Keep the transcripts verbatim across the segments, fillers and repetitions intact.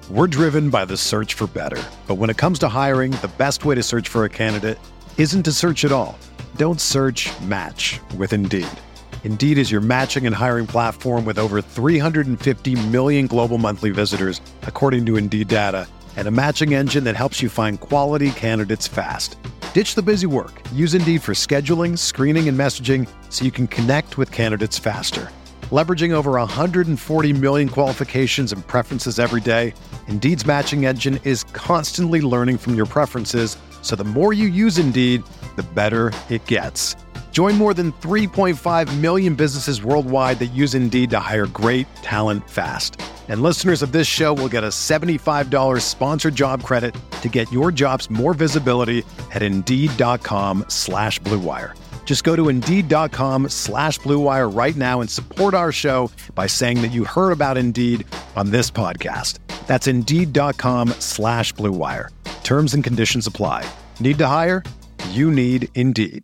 We're driven by the search for better. But when it comes to hiring, the best way to search for a candidate isn't to search at all. Don't search, match with Indeed. Indeed is your matching and hiring platform with over three hundred fifty million global monthly visitors, according to Indeed data, and a matching engine that helps you find quality candidates fast. Ditch the busy work. Use Indeed for scheduling, screening, and messaging so you can connect with candidates faster. Leveraging over one hundred forty million qualifications and preferences every day, Indeed's matching engine is constantly learning from your preferences, so the more you use Indeed, the better it gets. Join more than three point five million businesses worldwide that use Indeed to hire great talent fast. And listeners of this show will get a seventy-five dollars sponsored job credit to get your jobs more visibility at Indeed.com slash Blue Wire. Just go to Indeed.com slash Blue Wire right now and support our show by saying that you heard about Indeed on this podcast. That's Indeed.com slash Blue Wire. Terms and conditions apply. Need to hire? You need Indeed.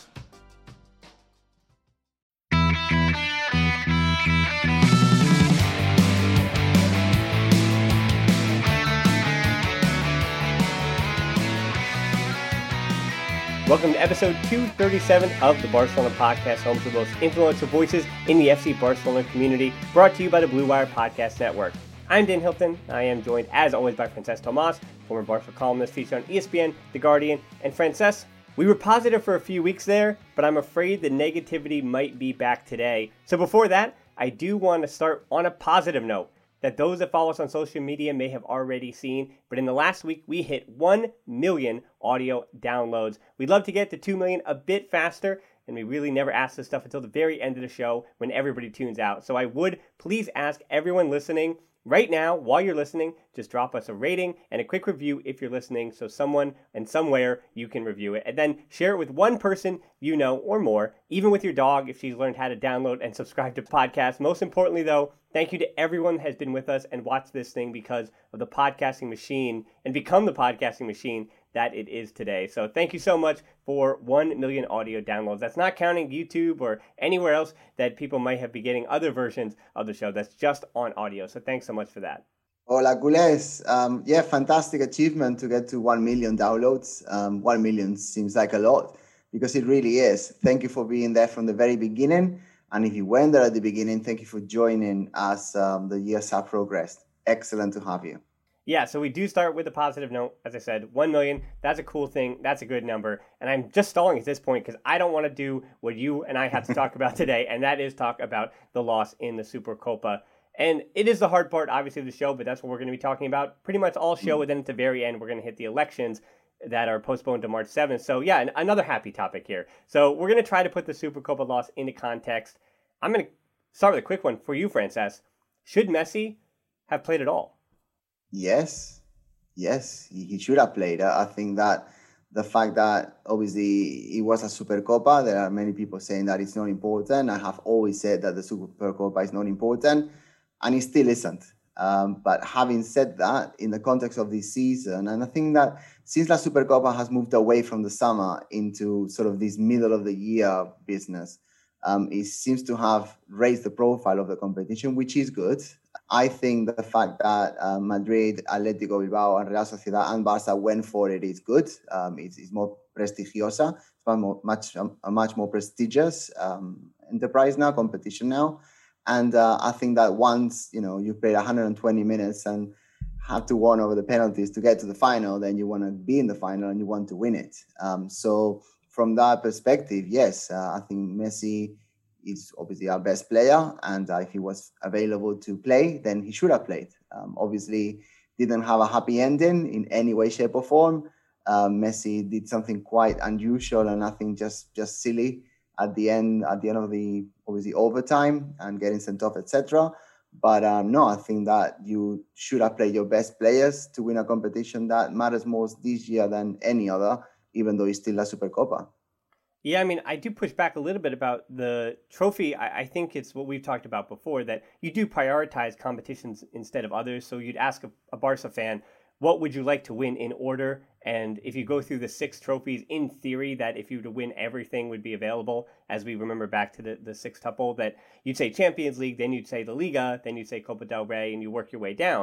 Welcome to episode two thirty-seven of the Barcelona Podcast, home to the most influential voices in the F C Barcelona community, brought to you by the Blue Wire Podcast Network. I'm Dan Hilton. I am joined, as always, by Frances Tomas, former Barca columnist featured on E S P N, The Guardian, and Frances. We were positive for a few weeks there, but I'm afraid the negativity might be back today. So before that, I do want to start on a positive note that those that follow us on social media may have already seen, but in the last week, we hit one million audio downloads. We'd love to get to two million a bit faster, and we really never ask this stuff until the very end of the show when everybody tunes out. So I would please ask everyone listening right now, while you're listening, just drop us a rating and a quick review if you're listening, so someone and somewhere you can review it. And then share it with one person you know or more, even with your dog if she's learned how to download and subscribe to podcasts. Most importantly, though, thank you to everyone that has been with us and watched this thing because of the podcasting machine and become the podcasting machine that it is today. So thank you so much for one million audio downloads. That's not counting YouTube or anywhere else that people might have been getting other versions of the show. That's just on audio. So thanks so much for that. Hola, culés. Um, yeah, fantastic achievement to get to one million downloads. Um, one million seems like a lot because it really is. Thank you for being there from the very beginning. And if you weren't there at the beginning, thank you for joining as um, the years have progressed. Excellent to have you. Yeah, so we do start with a positive note. As I said, one million, that's a cool thing. That's a good number. And I'm just stalling at this point because I don't want to do what you and I have to talk about today, and that is talk about the loss in the Supercopa. And it is the hard part, obviously, of the show, but that's what we're going to be talking about pretty much all show. And then at the very end, we're going to hit the elections that are postponed to March seventh. So yeah, another happy topic here. So we're going to try to put the Supercopa loss into context. I'm going to start with a quick one for you, Frances. Should Messi have played at all? Yes, yes, he, he should have played. I think that the fact that obviously it was a Supercopa, there are many people saying that it's not important. I have always said that the Supercopa is not important, and it still isn't. Um, but having said that, in the context of this season, and I think that since La Supercopa has moved away from the summer into sort of this middle of the year business, um, it seems to have raised the profile of the competition, which is good. I think the fact that uh, Madrid, Atletico Bilbao, and Real Sociedad and Barca went for it is good. Um, it's, it's more prestigiosa. It's much, much, a much more prestigious um, enterprise now, competition now. And uh, I think that once, you know, you've played one hundred twenty minutes and have to win over the penalties to get to the final, then you want to be in the final and you want to win it. Um, so from that perspective, yes, uh, I think Messi is obviously our best player. And uh, if he was available to play, then he should have played. Um, obviously, didn't have a happy ending in any way, shape or form. Uh, Messi did something quite unusual and I think just, just silly at the end, at the end of the obviously overtime and getting sent off, et cetera. But um, no, I think that you should have played your best players to win a competition that matters most this year than any other, even though it's still a Supercopa. Yeah, I mean, I do push back a little bit about the trophy. I, I think it's what we've talked about before, that you do prioritize competitions instead of others. So you'd ask a, a Barca fan, what would you like to win in order? And if you go through the six trophies, in theory, that if you were to win everything would be available, as we remember back to the, the six-tuple, that you'd say Champions League, then you'd say the Liga, then you'd say Copa del Rey, and you work your way down.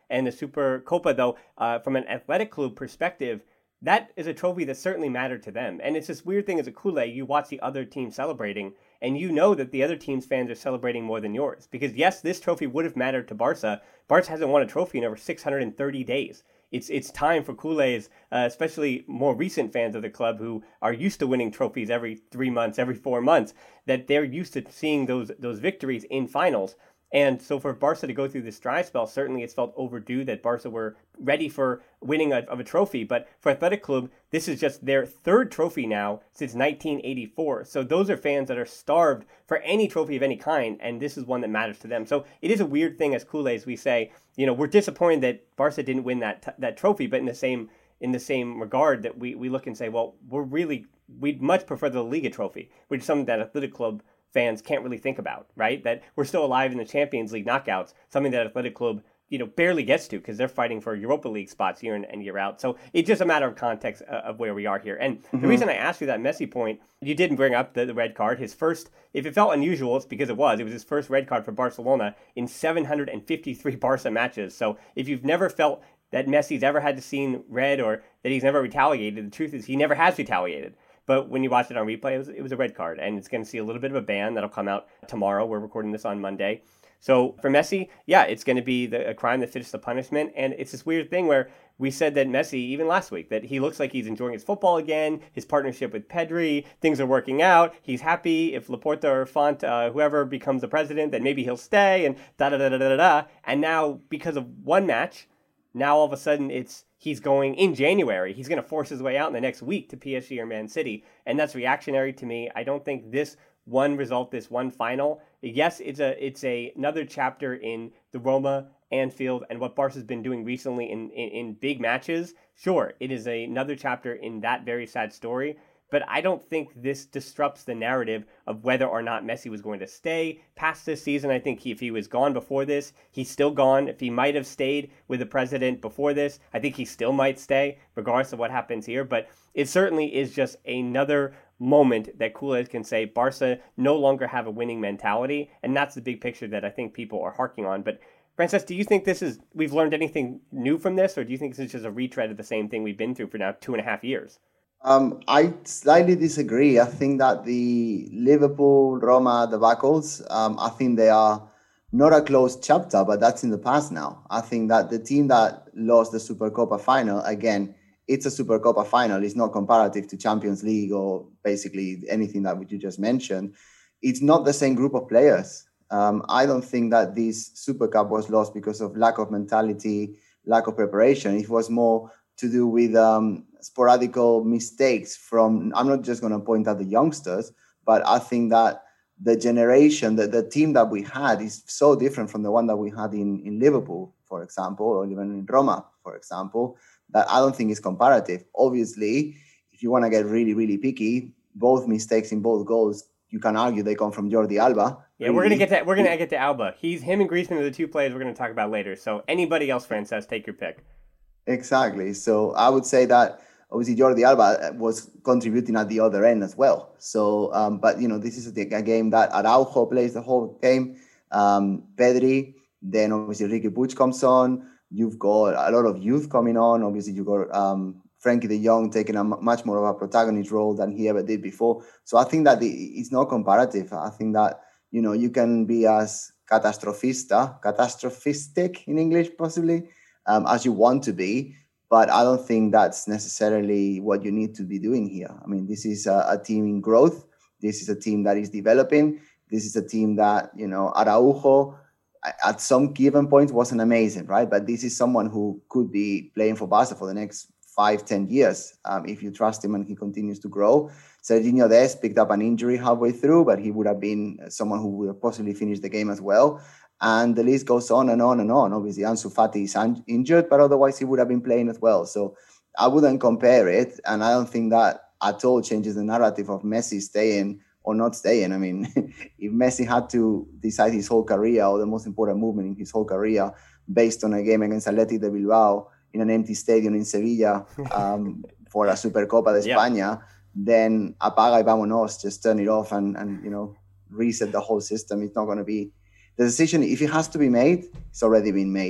and the Supercopa, though, uh, from an athletic club perspective, that is a trophy that certainly mattered to them. And it's this weird thing as a culé, you watch the other team celebrating, and you know that the other team's fans are celebrating more than yours. Because yes, this trophy would have mattered to Barca. Barca hasn't won a trophy in over six hundred thirty days. It's it's time for culés, uh, especially more recent fans of the club who are used to winning trophies every three months, every four months, that they're used to seeing those those victories in finals. And so for Barca to go through this dry spell, certainly it's felt overdue that Barca were ready for winning a, of a trophy. But for Athletic Club, this is just their third trophy now since nineteen eighty-four. So those are fans that are starved for any trophy of any kind, and this is one that matters to them. So it is a weird thing as culés. We say, you know, we're disappointed that Barca didn't win that t- that trophy, but in the same in the same regard that we, we look and say, well, we're really, we'd much prefer the Liga trophy, which is something that Athletic Club fans can't really think about, right? That we're still alive in the Champions League knockouts, something that Athletic Club, you know, barely gets to because they're fighting for Europa League spots year in and year out. So it's just a matter of context uh, of where we are here. And mm-hmm. the reason I asked you that Messi point, you didn't bring up the, the red card. His first, if it felt unusual, it's because it was. It was his first red card for Barcelona in seven hundred fifty-three Barca matches. So if you've never felt that Messi's ever had to see red or that he's never retaliated, the truth is he never has retaliated. But when you watch it on replay, it was, it was a red card, and it's going to see a little bit of a ban that'll come out tomorrow. We're recording this on Monday. So for Messi, yeah, it's going to be the, a crime that fits the punishment. And it's this weird thing where we said that Messi, even last week, that he looks like he's enjoying his football again, his partnership with Pedri, things are working out. He's happy. If Laporta or Font, uh, whoever becomes the president, then maybe he'll stay, and da-da-da-da-da-da. And now, because of one match, now all of a sudden it's he's going in January. He's going to force his way out in the next week to P S G or Man City. And that's reactionary to me. I don't think this one result, this one final, yes, it's a it's a another chapter in the Roma, Anfield, and what Barca's been doing recently in, in, in big matches. Sure, it is a, another chapter in that very sad story. But I don't think this disrupts the narrative of whether or not Messi was going to stay past this season. I think he, if he was gone before this, he's still gone. If he might have stayed with the president before this, I think he still might stay, regardless of what happens here. But it certainly is just another moment that culés can say Barca no longer have a winning mentality. And that's the big picture that I think people are harking on. But Frances, do you think this is, we've learned anything new from this? Or do you think this is just a retread of the same thing we've been through for now two and a half years? Um, I slightly disagree. I think that the Liverpool-Roma debacles, um, I think they are not a closed chapter, but that's in the past now. I think that the team that lost the Supercopa final, again, it's a Supercopa final. It's not comparative to Champions League or basically anything that you just mentioned. It's not the same group of players. Um, I don't think that this Super Cup was lost because of lack of mentality, lack of preparation. It was more to do with um, sporadical mistakes from, I'm not just going to point out the youngsters, but I think that the generation, the, the team that we had is so different from the one that we had in, in Liverpool, for example, or even in Roma, for example, that I don't think is comparative. Obviously, if you want to get really, really picky, both mistakes in both goals, you can argue they come from Jordi Alba. Yeah, really. we're gonna get to we're gonna get to Alba. He's him and Griezmann are the two players we're gonna talk about later. So anybody else, Frances, take your pick. Exactly. So I would say that obviously Jordi Alba was contributing at the other end as well. So, um, but you know, this is a, a game that Araujo plays the whole game. Um, Pedri, then obviously Ricky Puig comes on. You've got a lot of youth coming on. Obviously, you've got um, Frankie de Jong taking a m- much more of a protagonist role than he ever did before. So I think that the, it's not comparative. I think that, you know, you can be as catastrophista, catastrophistic in English possibly, um, as you want to be. But I don't think that's necessarily what you need to be doing here. I mean, this is a, a team in growth. This is a team that is developing. This is a team that, you know, Araujo at some given point wasn't amazing, right? But this is someone who could be playing for Barca for the next five, ten years um, if you trust him and he continues to grow. Serginho Dest picked up an injury halfway through, but he would have been someone who would have possibly finished the game as well. And the list goes on and on and on. Obviously, Ansu Fati is un- injured, but otherwise he would have been playing as well. So I wouldn't compare it. And I don't think that at all changes the narrative of Messi staying or not staying. I mean, if Messi had to decide his whole career or the most important movement in his whole career based on a game against Athletic de Bilbao in an empty stadium in Sevilla um, for a Supercopa de España, yeah. then apaga y vámonos, just turn it off and, and, you know, reset the whole system. It's not going to be... The decision, if it has to be made, it's already been made.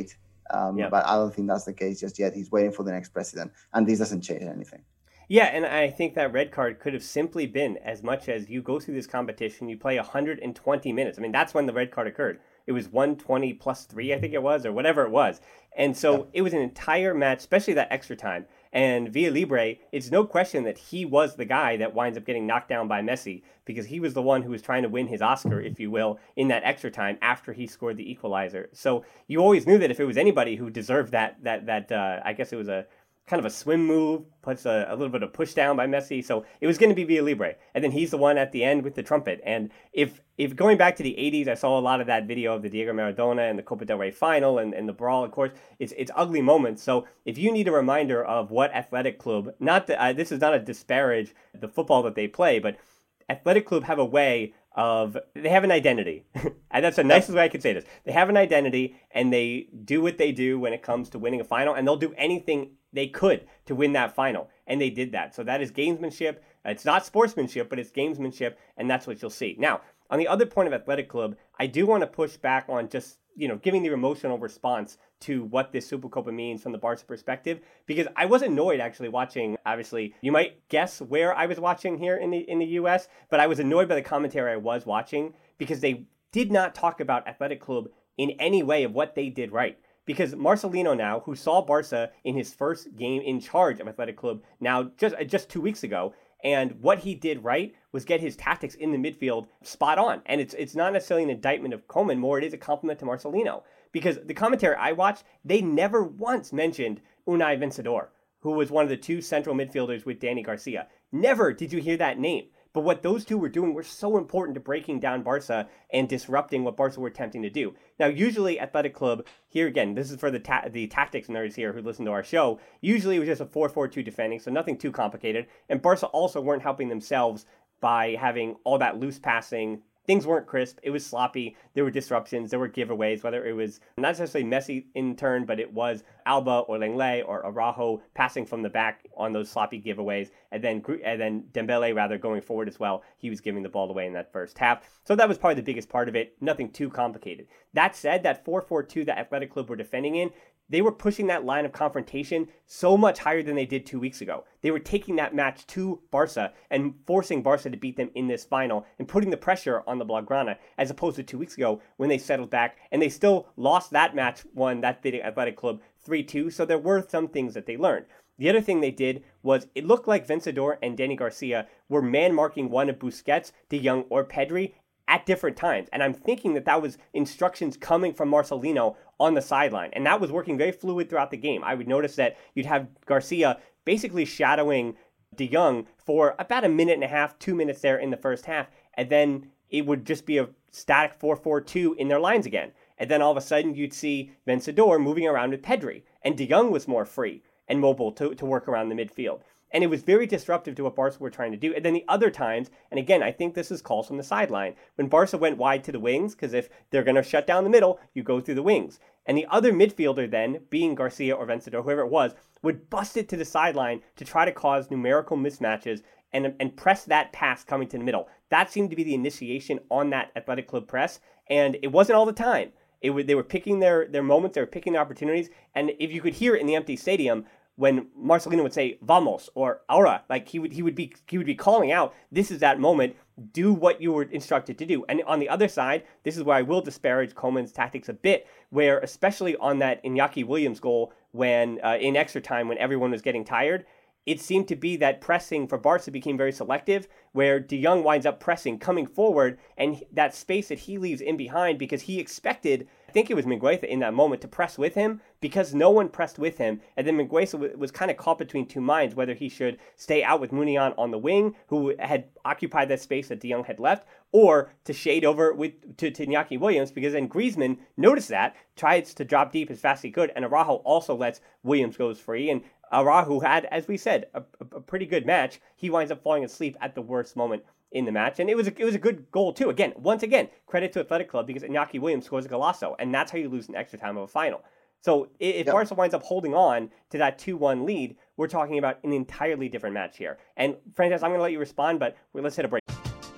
Um, yeah. But I don't think that's the case just yet. He's waiting for the next president, and this doesn't change anything. Yeah, and I think that red card could have simply been as much as you go through this competition, you play one hundred twenty minutes. I mean, that's when the red card occurred. It was one twenty plus three, I think it was, or whatever it was. And so yeah. it was an entire match, especially that extra time. And Villalibre, it's no question that he was the guy that winds up getting knocked down by Messi, because he was the one who was trying to win his Oscar, if you will, in that extra time after he scored the equalizer. So you always knew that if it was anybody who deserved that, that, that uh, I guess it was a kind of a swim move, puts a, a little bit of push down by Messi. So it was going to be Villalibre. And then he's the one at the end with the trumpet. And if if going back to the eighties, I saw a lot of that video of the Diego Maradona and the Copa del Rey final and, and the brawl, of course. It's it's ugly moments. So if you need a reminder of what Athletic Club, not that uh, this is not a disparage the football that they play, but Athletic Club have a way of, they have an identity. And that's the nicest way I could say this. They have an identity, and they do what they do when it comes to winning a final, and they'll do anything they could to win that final. And they did that. So that is gamesmanship. It's not sportsmanship, but it's gamesmanship, and that's what you'll see. Now, on the other point of Athletic Club, I do want to push back on just, you know, giving the emotional response to what this Supercopa means from the Barca perspective, because I was annoyed actually watching. Obviously, you might guess where I was watching here in the in the U S, but I was annoyed by the commentary I was watching because they did not talk about Athletic Club in any way of what they did right. Because Marcelino now, who saw Barca in his first game in charge of Athletic Club now just just two weeks ago, and what he did right was get his tactics in the midfield spot on. And it's it's not necessarily an indictment of Koeman, more it is a compliment to Marcelino. Because the commentary I watched, they never once mentioned Unai Vencedor, who was one of the two central midfielders with Danny Garcia. Never did you hear that name. But what those two were doing were so important to breaking down Barca and disrupting what Barca were attempting to do. Now, usually Athletic Club, here again, this is for the ta- the tactics nerds here who listen to our show, usually it was just a four four two defending, so nothing too complicated. And Barca also weren't helping themselves by having all that loose passing. Things weren't crisp. It was sloppy. There were disruptions. There were giveaways, whether it was not necessarily Messi in turn, but it was Alba or Lenglet or Araujo passing from the back on those sloppy giveaways. And then and then Dembele, rather, going forward as well. He was giving the ball away in that first half. So that was probably the biggest part of it. Nothing too complicated. That said, that four four two that Athletic Club were defending in, they were pushing that line of confrontation so much higher than they did two weeks ago. They were taking that match to Barca and forcing Barca to beat them in this final and putting the pressure on the Blaugrana, as opposed to two weeks ago when they settled back and they still lost that match, won that Athletic Club three two. So there were some things that they learned. The other thing they did was it looked like Vencedor and Danny Garcia were man-marking one of Busquets, De Jong, or Pedri at different times. And I'm thinking that that was instructions coming from Marcelino on the sideline. And that was working very fluid throughout the game. I would notice that you'd have Garcia basically shadowing De Jong for about a minute and a half, two minutes there in the first half. And then it would just be a static four four two in their lines again. And then all of a sudden you'd see Vencedor moving around with Pedri. And De Jong was more free and mobile to, to work around the midfield. And it was very disruptive to what Barca were trying to do. And then the other times, and again, I think this is calls from the sideline, when Barca went wide to the wings, because if they're going to shut down the middle, you go through the wings. And the other midfielder then, being Garcia or Vencedor, whoever it was, would bust it to the sideline to try to cause numerical mismatches and, and press that pass coming to the middle. That seemed to be the initiation on that Athletic Club press, and it wasn't all the time. It would, they were picking their, their moments, they were picking their opportunities, and if you could hear it in the empty stadium, when Marcelino would say "vamos" or "ahora," like he would he would be he would be calling out, "This is that moment. Do what you were instructed to do." And on the other side, this is where I will disparage Koeman's tactics a bit, where especially on that Iñaki Williams goal, when uh, in extra time when everyone was getting tired, it seemed to be that pressing for Barca became very selective, where De Jong winds up pressing, coming forward, and that space that he leaves in behind because he expected, I think it was Mingueza in that moment, to press with him because no one pressed with him. And then Mingueza w- was kind of caught between two minds, whether he should stay out with Munian on the wing, who had occupied that space that De Jong had left, or to shade over with to, to Iñaki Williams, because then Griezmann noticed that, tries to drop deep as fast as he could, and Araujo also lets Williams goes free. And Araujo had, as we said, a, a pretty good match. He winds up falling asleep at the worst moment in the match, and it was a, it was a good goal too. Again, once again, credit to Athletic Club because Iñaki Williams scores a golazo, and that's how you lose an extra time of a final. So if yep. Barca winds up holding on to that two one lead, we're talking about an entirely different match here. And Frances, I'm going to let you respond, but let's hit a break.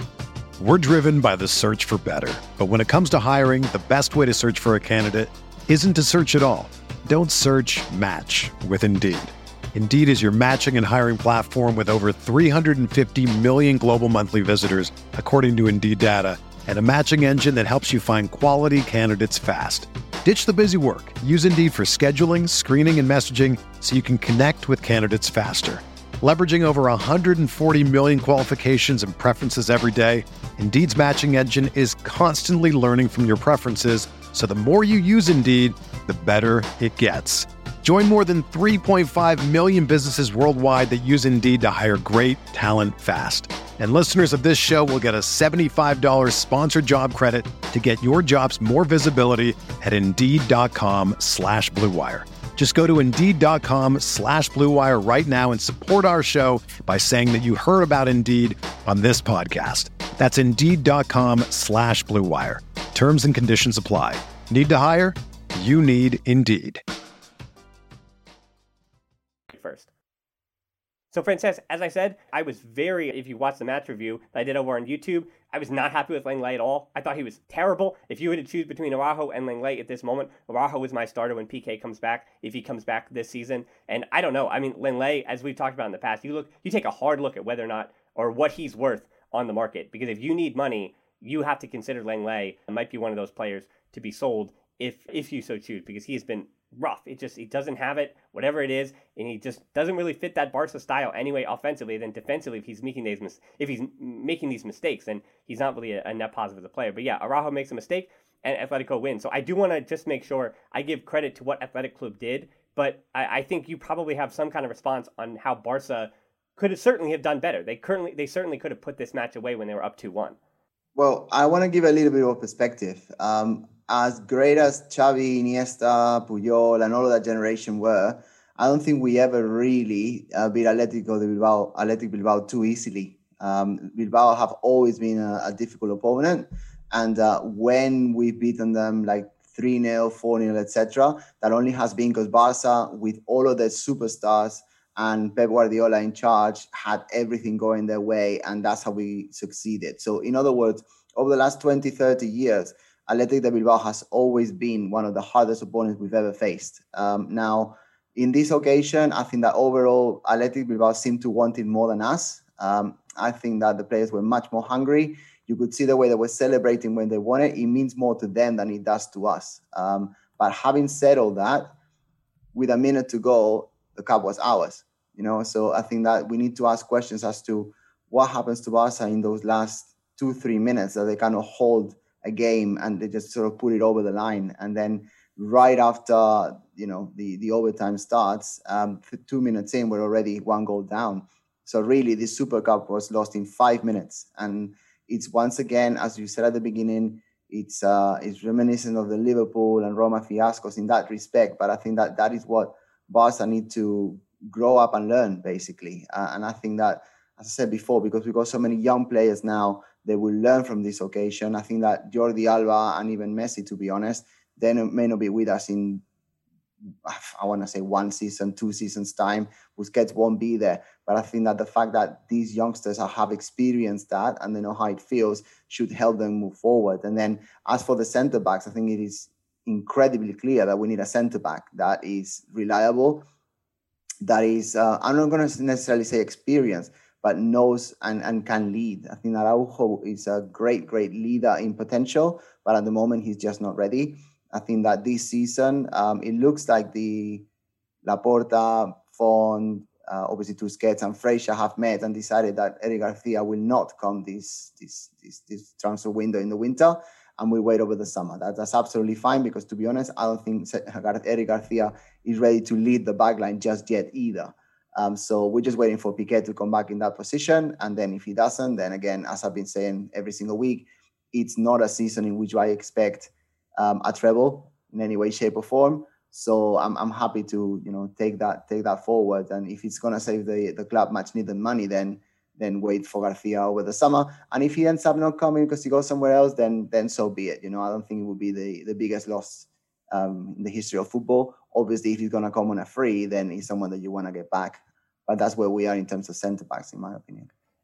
We're driven by the search for better, but when it comes to hiring, the best way to search for a candidate isn't to search at all. Don't search, match with Indeed. Indeed is your matching and hiring platform with over three hundred fifty million global monthly visitors, according to Indeed data, and a matching engine that helps you find quality candidates fast. Ditch the busy work. Use Indeed for scheduling, screening, and messaging so you can connect with candidates faster. Leveraging over one hundred forty million qualifications and preferences every day, Indeed's matching engine is constantly learning from your preferences, so the more you use Indeed, the better it gets. Join more than three point five million businesses worldwide that use Indeed to hire great talent fast. And listeners of this show will get a seventy-five dollars sponsored job credit to get your jobs more visibility at Indeed.com slash Blue Wire. Just go to Indeed.com slash Blue Wire right now and support our show by saying that you heard about Indeed on this podcast. That's Indeed.com slash Blue Wire. Terms and conditions apply. Need to hire? You need Indeed. First. So, Frances, as I said, I was very, if you watch the match review that I did over on YouTube, I was not happy with Lenglet at all. I thought he was terrible. If you had to choose between Araujo and Lenglet at this moment, Araujo is my starter when P K comes back, if he comes back this season. And I don't know. I mean, Lenglet, as we've talked about in the past, you look, you take a hard look at whether or not, or what he's worth on the market. Because if you need money, you have to consider Lenglet might be one of those players to be sold if if you so choose, because he has been rough. It just, he doesn't have it, whatever it is, and he just doesn't really fit that Barca style anyway offensively. Then defensively, if he's making these mis- if he's making these mistakes, then he's not really a, a net positive as a player. But yeah, Araujo makes a mistake and Atletico wins. So I do want to just make sure I give credit to what Athletic Club did, but I, I think you probably have some kind of response on how Barca could have certainly have done better. They currently they certainly could have put this match away when they were up two one. Well, I want to give a little bit of perspective. Um, as great as Xavi, Iniesta, Puyol, and all of that generation were, I don't think we ever really uh, beat Atletico de Bilbao, Athletic Bilbao too easily. Um, Bilbao have always been a, a difficult opponent, and uh, when we've beaten them like three nil, four nil, et cetera, that only has been because Barca, with all of their superstars and Pep Guardiola in charge, had everything going their way, and that's how we succeeded. So in other words, over the last twenty, thirty years, Athletic de Bilbao has always been one of the hardest opponents we've ever faced. Um, now, in this occasion, I think that overall, Athletic Bilbao seemed to want it more than us. Um, I think that the players were much more hungry. You could see the way they were celebrating when they won it. It means more to them than it does to us. Um, but having said all that, with a minute to go, the cup was ours. You know, so I think that we need to ask questions as to what happens to Barca in those last two, three minutes that they kind of hold a game and they just sort of put it over the line. And then right after, you know, the, the overtime starts, um, two minutes in, we're already one goal down. So really, this Super Cup was lost in five minutes. And it's once again, as you said at the beginning, it's uh, it's reminiscent of the Liverpool and Roma fiascos in that respect. But I think that that is what Barca need to grow up and learn, basically. Uh, and I think that, as I said before, because we've got so many young players now, they will learn from this occasion. I think that Jordi Alba and even Messi, to be honest, they may not be with us in, I want to say one season, two seasons time. Busquets won't be there. But I think that the fact that these youngsters have experienced that and they know how it feels should help them move forward. And then as for the centre-backs, I think it is incredibly clear that we need a centre-back that is reliable, that is, uh, I'm not going to necessarily say experienced, but knows and, and can lead. I think Araujo is a great, great leader in potential, but at the moment he's just not ready. I think that this season, um, it looks like the Laporta, Font, uh, obviously Tusquets and Freixa have met and decided that Eric Garcia will not come this, this, this, this transfer window in the winter, and we wait over the summer. That, that's absolutely fine, because to be honest, I don't think Eric Garcia is ready to lead the backline just yet either. Um, so we're just waiting for Piqué to come back in that position. And then if he doesn't, then again, as I've been saying every single week, it's not a season in which I expect um, a treble in any way, shape or form. So I'm I'm happy to, you know, take that take that forward. And if it's going to save the, the club much needed money, then then wait for Garcia over the summer. And if he ends up not coming because he goes somewhere else, then then so be it. You know, I don't think it would be the, the biggest loss um, in the history of football. Obviously, if he's going to come on a free, then he's someone that you want to get back. But that's where we are in terms of centre-backs, in my opinion.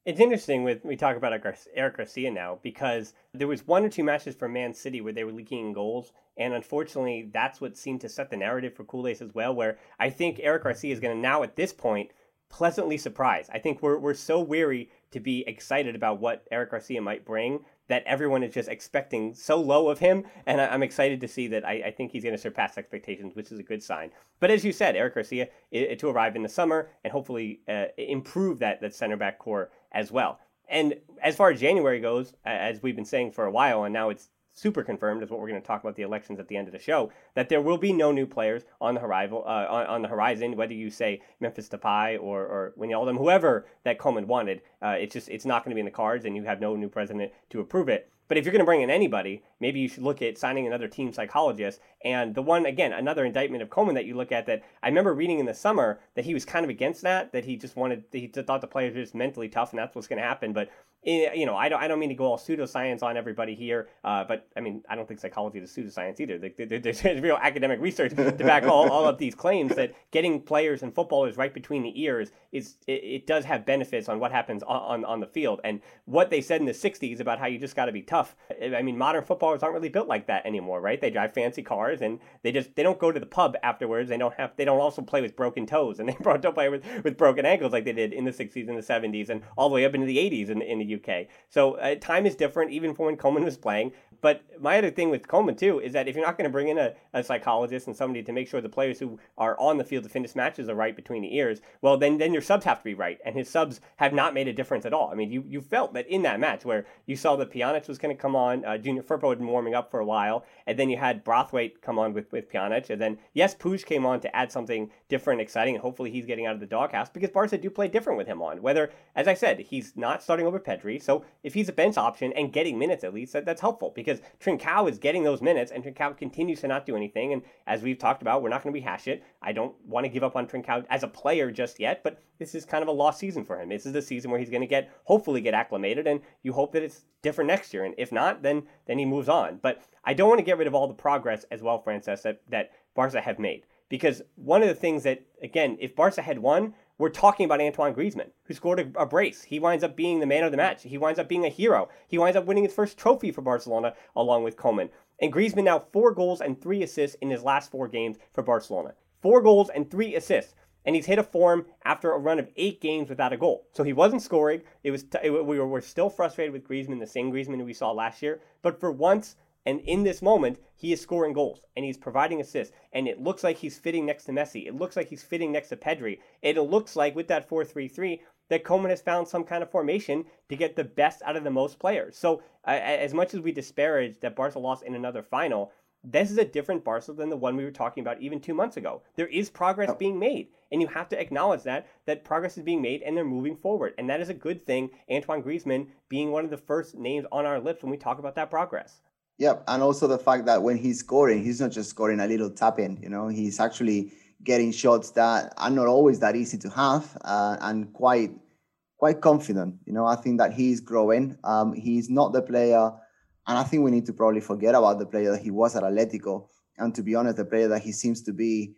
It's interesting with we talk about Eric Garcia now because there was one or two matches for Man City where they were leaking goals, and unfortunately, that's what seemed to set the narrative for Kool-Ace as well. Where I think Eric Garcia is going to now at this point pleasantly surprise. I think we're we're so weary to be excited about what Eric Garcia might bring that everyone is just expecting so low of him, and I, I'm excited to see that. I, I think he's going to surpass expectations, which is a good sign. But as you said, Eric Garcia it, to arrive in the summer and hopefully uh, improve that that center back core as well. And as far as January goes, as we've been saying for a while, and now it's super confirmed, is what we're going to talk about the elections at the end of the show, that there will be no new players on the horizon, uh, on, on the horizon, whether you say Memphis Depay or, or Wijnaldum, whoever that Koeman wanted. Uh, it's just, it's not going to be in the cards, and you have no new president to approve it. But if you're going to bring in anybody, maybe you should look at signing another team psychologist. And the one, again, another indictment of Koeman that you look at that I remember reading in the summer that he was kind of against that, that he just wanted, he thought the players were just mentally tough and that's what's going to happen. But, you know, I don't I don't mean to go all pseudoscience on everybody here, uh, but, I mean, I don't think psychology is pseudoscience either. There's real academic research to back all, all of these claims that getting players and footballers right between the ears, is it, it does have benefits on what happens on, on, on the field. And what they said in the sixties about how you just got to be tough. I mean, modern footballers aren't really built like that anymore, right? They drive fancy cars and they just, they don't go to the pub afterwards. They don't have, they don't also play with broken toes, and they don't play with, with broken ankles like they did in the sixties and the seventies and all the way up into the eighties in, in the U K. So uh, time is different even for when Koeman was playing. But my other thing with Koeman too is that if you're not going to bring in a, a psychologist and somebody to make sure the players who are on the field to finish matches are right between the ears, well, then then your subs have to be right. And his subs have not made a difference at all. I mean, you, you felt that in that match where you saw that Pjanic was going to come on, uh, Junior Firpo had been warming up for a while, and then you had Braithwaite come on with, with Pjanic, and then, yes, Puig came on to add something different, exciting, and hopefully he's getting out of the doghouse, because Barca do play different with him on. Whether, as I said, he's not starting over Pedri, so if he's a bench option and getting minutes at least, that, that's helpful, because Trincao is getting those minutes, and Trincao continues to not do anything, and as we've talked about, we're not going to rehash it. I don't want to give up on Trincao as a player just yet, but this is kind of a lost season for him. This is the season where he's going to get, hopefully get acclimated, and you hope that it's different next year, and if not, then then he moves on. But I don't want to get rid of all the progress as well, Frances, that, that Barca have made, because one of the things that, again, if Barca had won, we're talking about Antoine Griezmann, who scored a, a brace. He winds up being the man of the match. He winds up being a hero. He winds up winning his first trophy for Barcelona along with Koeman. And Griezmann now four goals and three assists in his last four games for Barcelona. Four goals and three assists. And he's hit a form after a run of eight games without a goal. So he wasn't scoring. It was t- it, we were, were still frustrated with Griezmann, the same Griezmann who we saw last year. But for once, and in this moment, he is scoring goals and he's providing assists. And it looks like he's fitting next to Messi. It looks like he's fitting next to Pedri. And it looks like with that four three three that Koeman has found some kind of formation to get the best out of the most players. So uh, as much as we disparage that Barca lost in another final, this is a different Barca than the one we were talking about even two months ago. There is progress being made, and you have to acknowledge that, that progress is being made and they're moving forward. And that is a good thing, Antoine Griezmann being one of the first names on our lips when we talk about that progress. Yep, and also the fact that when he's scoring, he's not just scoring a little tap-in, you know, he's actually getting shots that are not always that easy to have uh, and quite quite confident. You know, I think that he's growing. Um, he's not the player, and I think we need to probably forget about the player that he was at Atletico, and to be honest, the player that he seems to be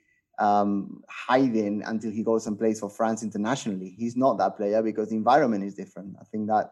um, hiding until he goes and plays for France internationally. He's not that player because the environment is different. I think that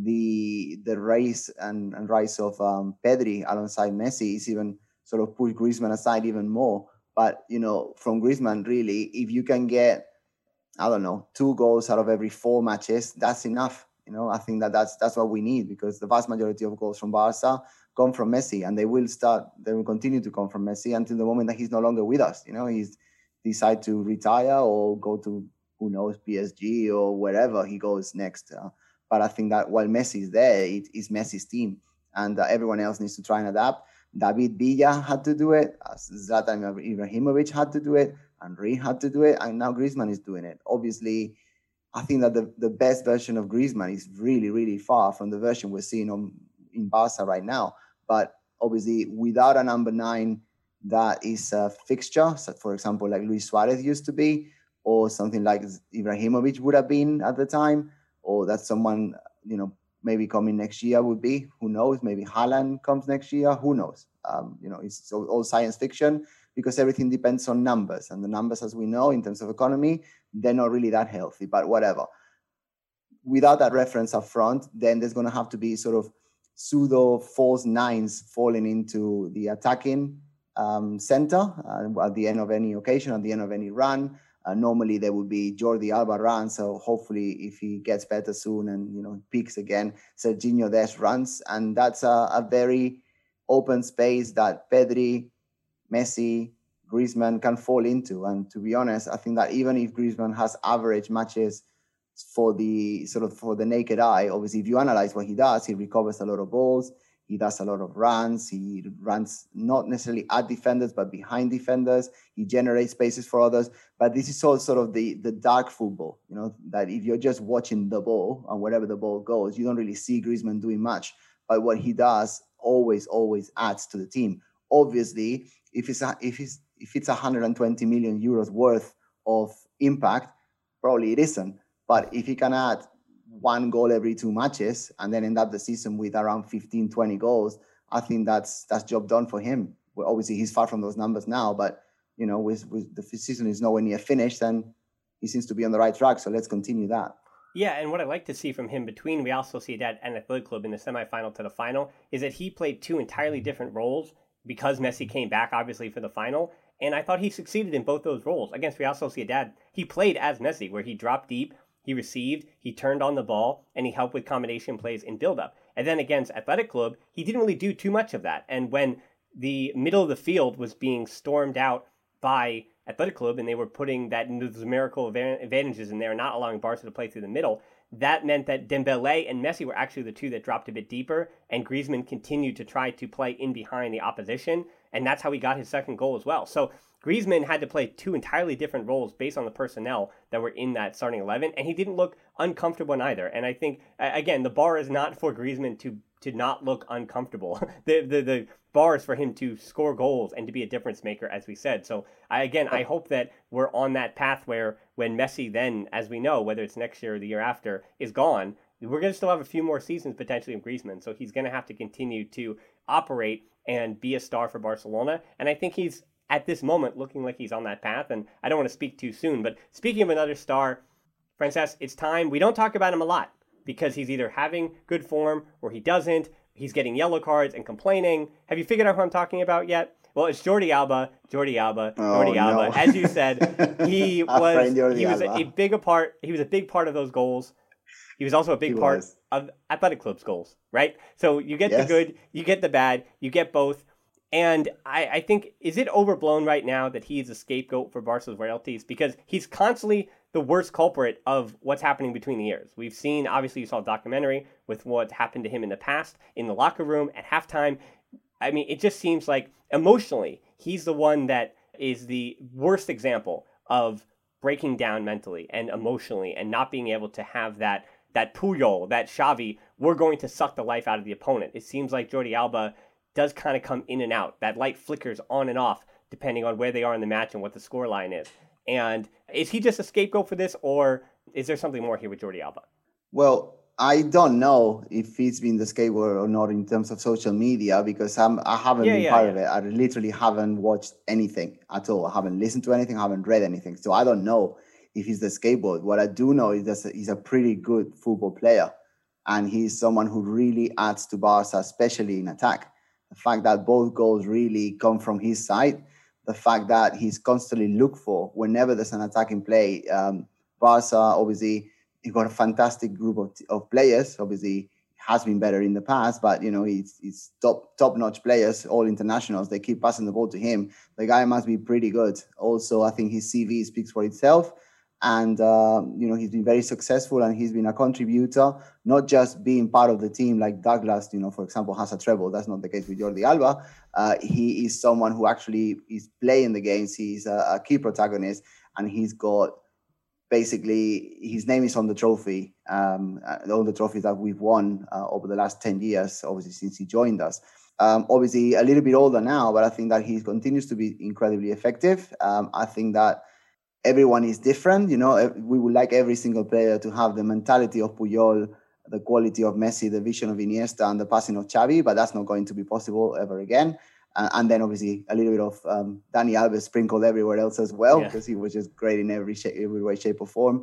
the the race and, and rise of um, Pedri alongside Messi is even sort of push Griezmann aside even more. But, you know, from Griezmann, really, if you can get, I don't know, two goals out of every four matches, that's enough. You know, I think that that's that's what we need, because the vast majority of goals from Barca come from Messi, and they will start, they will continue to come from Messi until the moment that he's no longer with us. You know, he's decide to retire or go to, who knows, P S G or wherever he goes next. Uh, but I think that while Messi is there, it is Messi's team, and uh, everyone else needs to try and adapt. David Villa had to do it. Zlatan Ibrahimovic had to do it. Henry had to do it. And now Griezmann is doing it. Obviously, I think that the, the best version of Griezmann is really, really far from the version we're seeing on, in Barca right now. But obviously, without a number nine that is a fixture, so for example, like Luis Suarez used to be, or something like Ibrahimovic would have been at the time, or that someone, you know, maybe coming next year would be, who knows, maybe Haaland comes next year, who knows? Um, you know, it's all, all science fiction, because everything depends on numbers, and the numbers, as we know, in terms of economy, they're not really that healthy, but whatever. without that reference up front, then there's going to have to be sort of pseudo false nines falling into the attacking um, center uh, at the end of any occasion, at the end of any run. Uh, normally there would be Jordi Alba runs, so hopefully if he gets better soon and you know peaks again, Serginho Dest runs, and that's a, a very open space that Pedri, Messi, Griezmann can fall into. And to be honest, I think that even if Griezmann has average matches for the sort of for the naked eye, obviously if you analyze what he does, he recovers a lot of balls, he does a lot of runs, he runs not necessarily at defenders but behind defenders, he generates spaces for others. But this is all sort of the the dark football, you know, that if you're just watching the ball and wherever the ball goes, you don't really see Griezmann doing much, but what he does always always adds to the team. Obviously, if it's a, if it's if it's one hundred twenty million euros worth of impact, probably it isn't. But if he can add one goal every two matches and then end up the season with around fifteen, twenty goals, I think that's that's job done for him. Well, obviously, he's far from those numbers now, but you know, with, with the season is nowhere near finished, and he seems to be on the right track. So let's continue that. Yeah, and what I like to see from him between Real Sociedad and Athletic Club in the semifinal to the final is that he played two entirely different roles because Messi came back, obviously, for the final. And I thought he succeeded in both those roles. Against Real Sociedad, he played as Messi, where he dropped deep, he received, he turned on the ball, and he helped with combination plays in build-up. And then against Athletic Club, he didn't really do too much of that. And when the middle of the field was being stormed out by Athletic Club, and they were putting that numerical advantages in there, not allowing Barca to play through the middle, that meant that Dembele and Messi were actually the two that dropped a bit deeper, and Griezmann continued to try to play in behind the opposition, and that's how he got his second goal as well. So Griezmann had to play two entirely different roles based on the personnel that were in that starting eleven, and he didn't look uncomfortable in either. And I think, again, the bar is not for Griezmann to to not look uncomfortable. the, the the bar is for him to score goals and to be a difference maker, as we said. So, I, again, I hope that we're on that path where when Messi then, as we know, whether it's next year or the year after, is gone, we're going to still have a few more seasons potentially of Griezmann. So he's going to have to continue to operate and be a star for Barcelona. And I think he's, at this moment, looking like he's on that path. And I don't want to speak too soon, but speaking of another star, Frances, it's time. We don't talk about him a lot because he's either having good form or he doesn't. He's getting yellow cards and complaining. Have you figured out who I'm talking about yet? Well, it's Jordi Alba, Jordi Alba, Jordi oh, Alba. No. As you said, he was he was a, a big a part. He was a big part of those goals. He was also a big he part was. of Athletic Club's goals, right? So you get yes. the good, you get the bad, you get both. And I, I think, is it overblown right now that he's a scapegoat for Barca's royalties? Because he's constantly the worst culprit of what's happening between the ears. We've seen, obviously, you saw a documentary with what happened to him in the past, in the locker room, at halftime. I mean, it just seems like emotionally, he's the one that is the worst example of breaking down mentally and emotionally and not being able to have that, that Puyol, that Xavi, we're going to suck the life out of the opponent. It seems like Jordi Alba does kind of come in and out. That light flickers on and off depending on where they are in the match and what the score line is. And is he just a scapegoat for this, or is there something more here with Jordi Alba? Well, I don't know if he's been the scapegoat or not in terms of social media, because I'm, I haven't yeah, been yeah, part yeah. of it. I literally haven't watched anything at all. I haven't listened to anything. I haven't read anything. So I don't know if he's the scapegoat. What I do know is that he's a pretty good football player. And he's someone who really adds to Barca, especially in attack. The fact that both goals really come from his side, the fact that he's constantly looked for whenever there's an attacking play. Um, Barca, obviously, he got a fantastic group of, of players. Obviously, has been better in the past, but, you know, he's, he's top, top-notch players, all internationals. They keep passing the ball to him. The guy must be pretty good. Also, I think his C V speaks for itself. And, uh, you know, he's been very successful and he's been a contributor, not just being part of the team like Douglas, you know, for example, has a treble. That's not the case with Jordi Alba. Uh, he is someone who actually is playing the games. He's a, a key protagonist and he's got basically his name is on the trophy, um, all the trophies that we've won uh, over the last ten years, obviously, since he joined us. Um, obviously, a little bit older now, but I think that he continues to be incredibly effective. Um, I think that everyone is different. You know, we would like every single player to have the mentality of Puyol, the quality of Messi, the vision of Iniesta, and the passing of Xavi, but that's not going to be possible ever again. Uh, and then obviously a little bit of um, Dani Alves sprinkled everywhere else as well, because yeah. he was just great in every shape, every way, shape or form.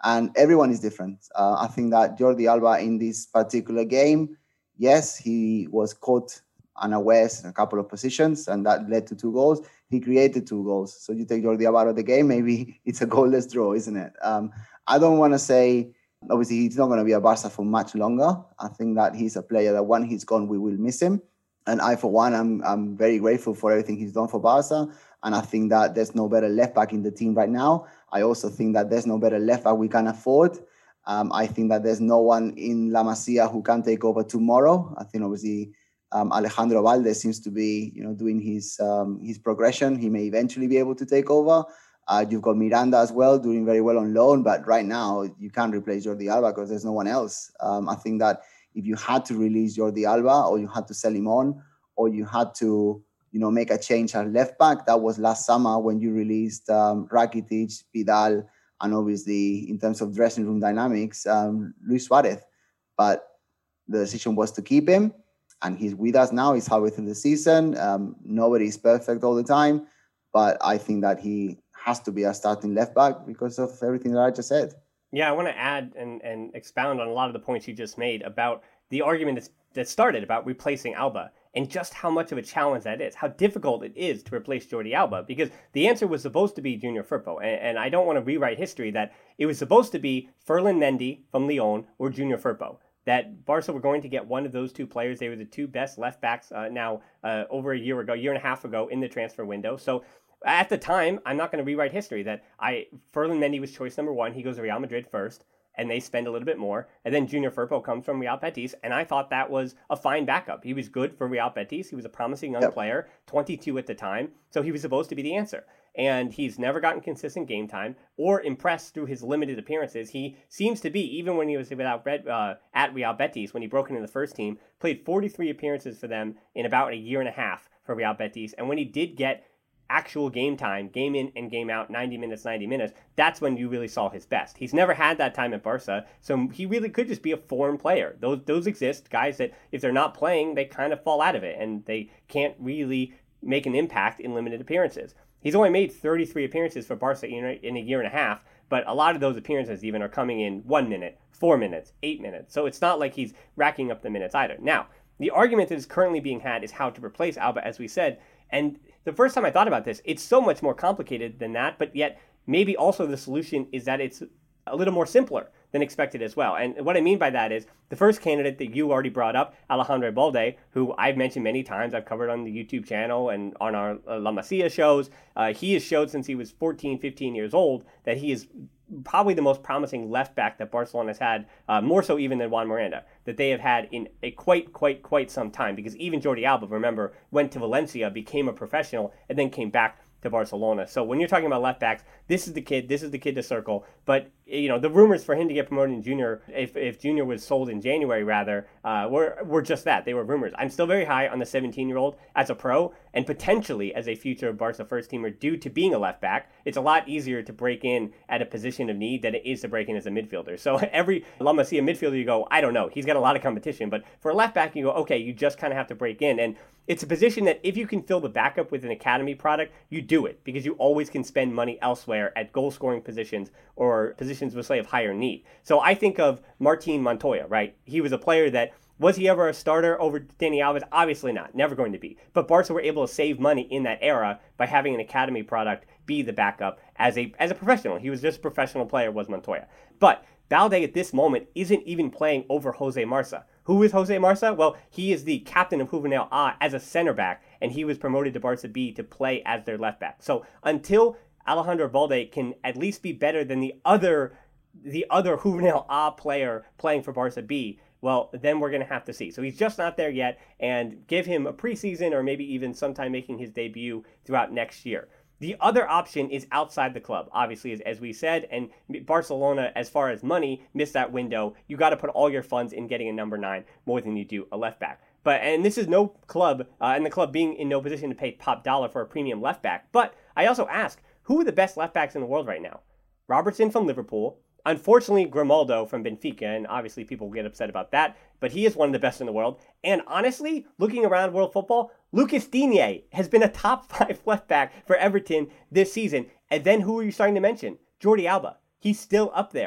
And everyone is different. Uh, I think that Jordi Alba in this particular game, yes, he was caught unawares in a couple of positions, and that led to two goals. He created two goals. So you take Jordi Alba out of the game, maybe it's a goalless draw, isn't it? Um, I don't want to say, obviously, he's not going to be at Barca for much longer. I think that he's a player that when he's gone, we will miss him. And I, for one, I'm I'm very grateful for everything he's done for Barca. And I think that there's no better left back in the team right now. I also think that there's no better left back we can afford. Um, I think that there's no one in La Masia who can take over tomorrow. I think obviously um, Alejandro Valde seems to be, you know, doing his um, his progression. He may eventually be able to take over. Uh, you've got Miranda as well, doing very well on loan. But right now, you can't replace Jordi Alba because there's no one else. Um, I think that if you had to release Jordi Alba, or you had to sell him on, or you had to, you know, make a change at left back, that was last summer when you released um, Rakitic, Vidal, and obviously in terms of dressing room dynamics, um, Luis Suarez. But the decision was to keep him, and he's with us now. He's halfway through the season. Um, nobody is perfect all the time, but I think that he has to be a starting left back because of everything that I just said. Yeah, I want to add and, and expound on a lot of the points you just made about the argument that's, that started about replacing Alba and just how much of a challenge that is, how difficult it is to replace Jordi Alba, because the answer was supposed to be Junior Firpo. And, and I don't want to rewrite history that it was supposed to be Ferland Mendy from Lyon or Junior Firpo. That Barca were going to get one of those two players. They were the two best left backs uh, now uh, over a year ago, year and a half ago in the transfer window. So at the time, I'm not going to rewrite history that I Ferland Mendy was choice number one. He goes to Real Madrid first, and they spend a little bit more. And then Junior Firpo comes from Real Betis, and I thought that was a fine backup. He was good for Real Betis. He was a promising young yep. player, twenty-two at the time, so he was supposed to be the answer. And he's never gotten consistent game time or impressed through his limited appearances. He seems to be, even when he was without Red, uh, at Real Betis, when he broke into the first team, played forty-three appearances for them in about a year and a half for Real Betis. And when he did get actual game time, game in and game out, ninety minutes, ninety minutes, that's when you really saw his best. He's never had that time at Barca, so he really could just be a foreign player. Those those exist, guys that if they're not playing, they kind of fall out of it, and they can't really make an impact in limited appearances. He's only made thirty-three appearances for Barca in a, in a year and a half, but a lot of those appearances even are coming in one minute, four minutes, eight minutes, so it's not like he's racking up the minutes either. Now, the argument that is currently being had is how to replace Alba, as we said, and the first time I thought about this, it's so much more complicated than that, but yet maybe also the solution is that it's a little more simpler than expected as well. And what I mean by that is the first candidate that you already brought up, Alejandro Balde, who I've mentioned many times, I've covered on the YouTube channel and on our uh, La Masia shows. Uh, he has showed since he was fourteen, fifteen years old that he is probably the most promising left back that Barcelona has had, uh, more so even than Juan Miranda, that they have had in a quite, quite, quite some time. Because even Jordi Alba, remember, went to Valencia, became a professional, and then came back to Barcelona. So when you're talking about left backs, this is the kid, this is the kid to circle. But, you know, the rumors for him to get promoted in Junior, if, if Junior was sold in January rather, uh, were, were just that. They were rumors. I'm still very high on the seventeen-year-old as a pro and potentially as a future Barca first teamer due to being a left back. It's a lot easier to break in at a position of need than it is to break in as a midfielder. So every La Masia midfielder, you go, I don't know. He's got a lot of competition. But for a left back, you go, okay, you just kind of have to break in. And it's a position that if you can fill the backup with an academy product, you do it because you always can spend money elsewhere at goal-scoring positions or positions with, say, of higher need. So I think of Martin Montoya, right? He was a player that, was he ever a starter over Dani Alves? Obviously not. Never going to be. But Barca were able to save money in that era by having an academy product be the backup as a as a professional. He was just a professional player, was Montoya. But Balde at this moment isn't even playing over Jose Marsa. Who is Jose Marsa? Well, he is the captain of Juvenil A as a center back, and he was promoted to Barca B to play as their left back. So until Alejandro Balde can at least be better than the other the other Juvenil A player playing for Barca B, well, then we're going to have to see. So he's just not there yet, and give him a preseason or maybe even sometime making his debut throughout next year. The other option is outside the club, obviously, as, as we said, and Barcelona, as far as money, missed that window. You got to put all your funds in getting a number nine more than you do a left back. But and this is no club, uh, and the club being in no position to pay top dollar for a premium left back. But I also ask, who are the best left backs in the world right now? Robertson from Liverpool. Unfortunately, Grimaldo from Benfica, and obviously people get upset about that, but he is one of the best in the world. And honestly, looking around world football, Lucas Digne has been a top five left back for Everton this season. And then who are you starting to mention? Jordi Alba. He's still up there.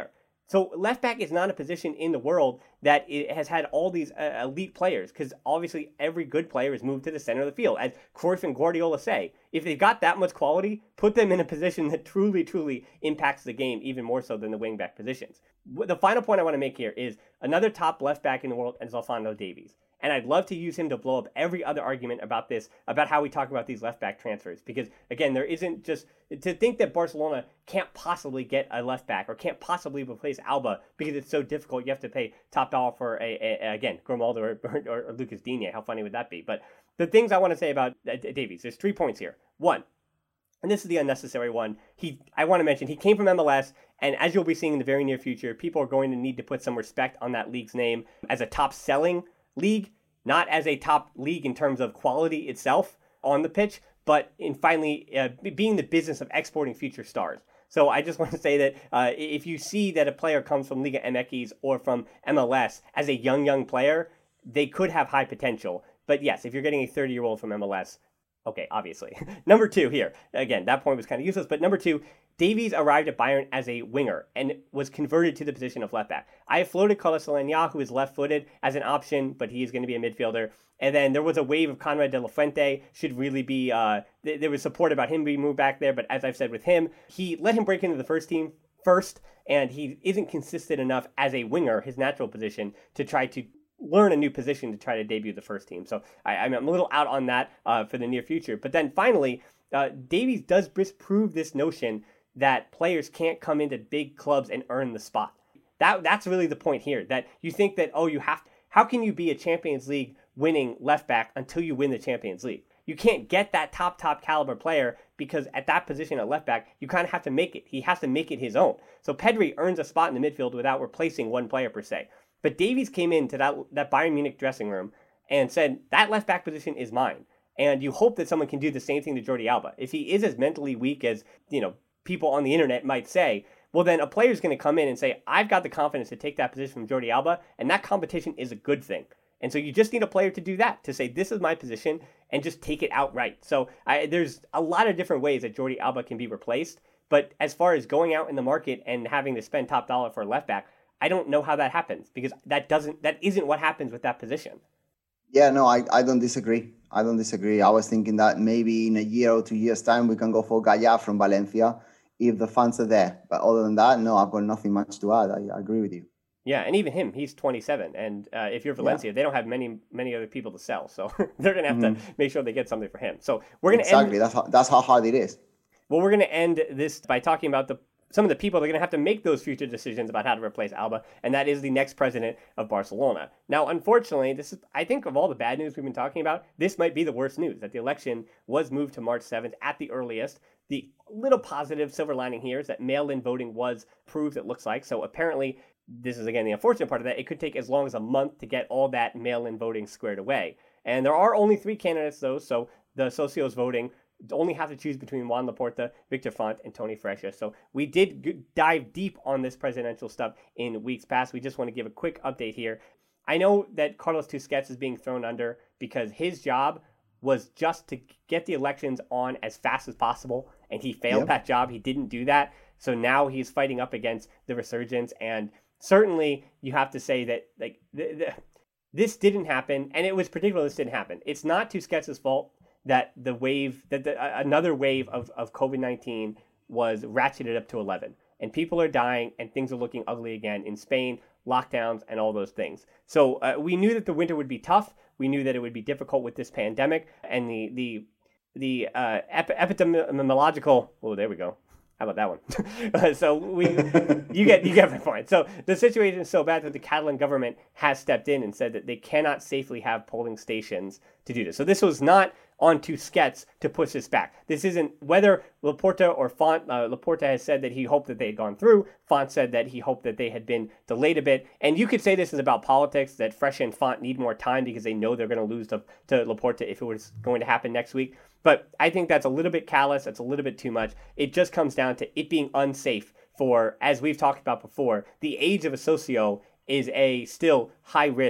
So left back is not a position in the world that it has had all these uh, elite players, because obviously every good player is moved to the center of the field. As Cruyff and Guardiola say, if they've got that much quality, put them in a position that truly, truly impacts the game even more so than the wing back positions. The final point I want to make here is another top left back in the world is Alphonso Davies. And I'd love to use him to blow up every other argument about this, about how we talk about these left back transfers. Because, again, there isn't just to think that Barcelona can't possibly get a left back or can't possibly replace Alba because it's so difficult. You have to pay top dollar for, a, a, a again, Grimaldo or, or, or Lucas Digne. How funny would that be? But the things I want to say about uh, Davies, there's three points here. One, and this is the unnecessary one, he I want to mention he came from M L S, and as you'll be seeing in the very near future, people are going to need to put some respect on that league's name as a top selling league, not as a top league in terms of quality itself on the pitch, but in finally uh, being the business of exporting future stars. So I just want to say that uh, if you see that a player comes from Liga M X or from M L S as a young, young player, they could have high potential. But yes, if you're getting a thirty-year-old from M L S, okay, obviously. Number two here, again, that point was kind of useless, but number two, Davies arrived at Bayern as a winger and was converted to the position of left back. I have floated Carlos Alenya, who is left-footed, as an option, but he is going to be a midfielder. And then there was a wave of Conrad de la Fuente, should really be, uh, th- there was support about him being moved back there, but as I've said with him, he let him break into the first team first, and he isn't consistent enough as a winger, his natural position, to try to learn a new position to try to debut the first team. So I, I'm a little out on that uh, for the near future. But then finally, uh, Davies does disprove this notion that players can't come into big clubs and earn the spot. That That's really the point here, that you think that, oh, you have to, how can you be a Champions League winning left back until you win the Champions League? You can't get that top, top caliber player because at that position at left back, you kind of have to make it. He has to make it his own. So Pedri earns a spot in the midfield without replacing one player per se. But Davies came into that, that Bayern Munich dressing room and said, that left back position is mine. And you hope that someone can do the same thing to Jordi Alba. If he is as mentally weak as, you know, people on the internet might say, well, then a player's going to come in and say, I've got the confidence to take that position from Jordi Alba, and that competition is a good thing. And so you just need a player to do that, to say, this is my position, and just take it outright. So I, there's a lot of different ways that Jordi Alba can be replaced. But as far as going out in the market and having to spend top dollar for a left back, I don't know how that happens, because that doesn't that isn't what happens with that position. Yeah, no, I, I don't disagree. I don't disagree. I was thinking that maybe in a year or two years' time, we can go for Gaya from Valencia if the funds are there. But other than that, no, I've got nothing much to add. I, I agree with you. Yeah, and even him, he's twenty-seven. And uh, if you're Valencia, yeah. they don't have many many other people to sell. So they're going to have mm-hmm. to make sure they get something for him. So we're going to Exactly. End... That's how, that's how hard it is. Well, we're going to end this by talking about the some of the people that are going to have to make those future decisions about how to replace Alba, and that is the next president of Barcelona. Now, unfortunately, this is, I think of all the bad news we've been talking about, this might be the worst news, that the election was moved to March seventh at the earliest. The little positive silver lining here is that mail-in voting was approved, it looks like. So apparently, this is, again, the unfortunate part of that. It could take as long as a month to get all that mail-in voting squared away. And there are only three candidates, though, so the socios voting only have to choose between Juan Laporta, Victor Font, and Toni Freixa. So we did g- dive deep on this presidential stuff in weeks past. We just want to give a quick update here. I know that Carlos Tusquets is being thrown under because his job was just to get the elections on as fast as possible, and he failed yep. that job. He didn't do that. So now he's fighting up against the resurgence, and certainly you have to say that like th- th- this didn't happen, and it was predictable this didn't happen. It's not Tusquets' fault that the wave, that the, uh, another wave of, of covid nineteen was ratcheted up to eleven. And people are dying, and things are looking ugly again in Spain, lockdowns, and all those things. So uh, we knew that the winter would be tough. We knew that it would be difficult with this pandemic, and the the the uh, ep- epidemiological. Oh, there we go. How about that one? so we, you get you get my point. So the situation is so bad that the Catalan government has stepped in and said that they cannot safely have polling stations to do this. So this was not on Tusquets to push this back. This isn't whether Laporta or Font. Uh, Laporta has said that he hoped that they had gone through. Font said that he hoped that they had been delayed a bit. And you could say this is about politics, that Freixa and Font need more time because they know they're going to lose to, to Laporta if it was going to happen next week. But I think that's a little bit callous. That's a little bit too much. It just comes down to it being unsafe for, as we've talked about before, the age of a socio is a still high risk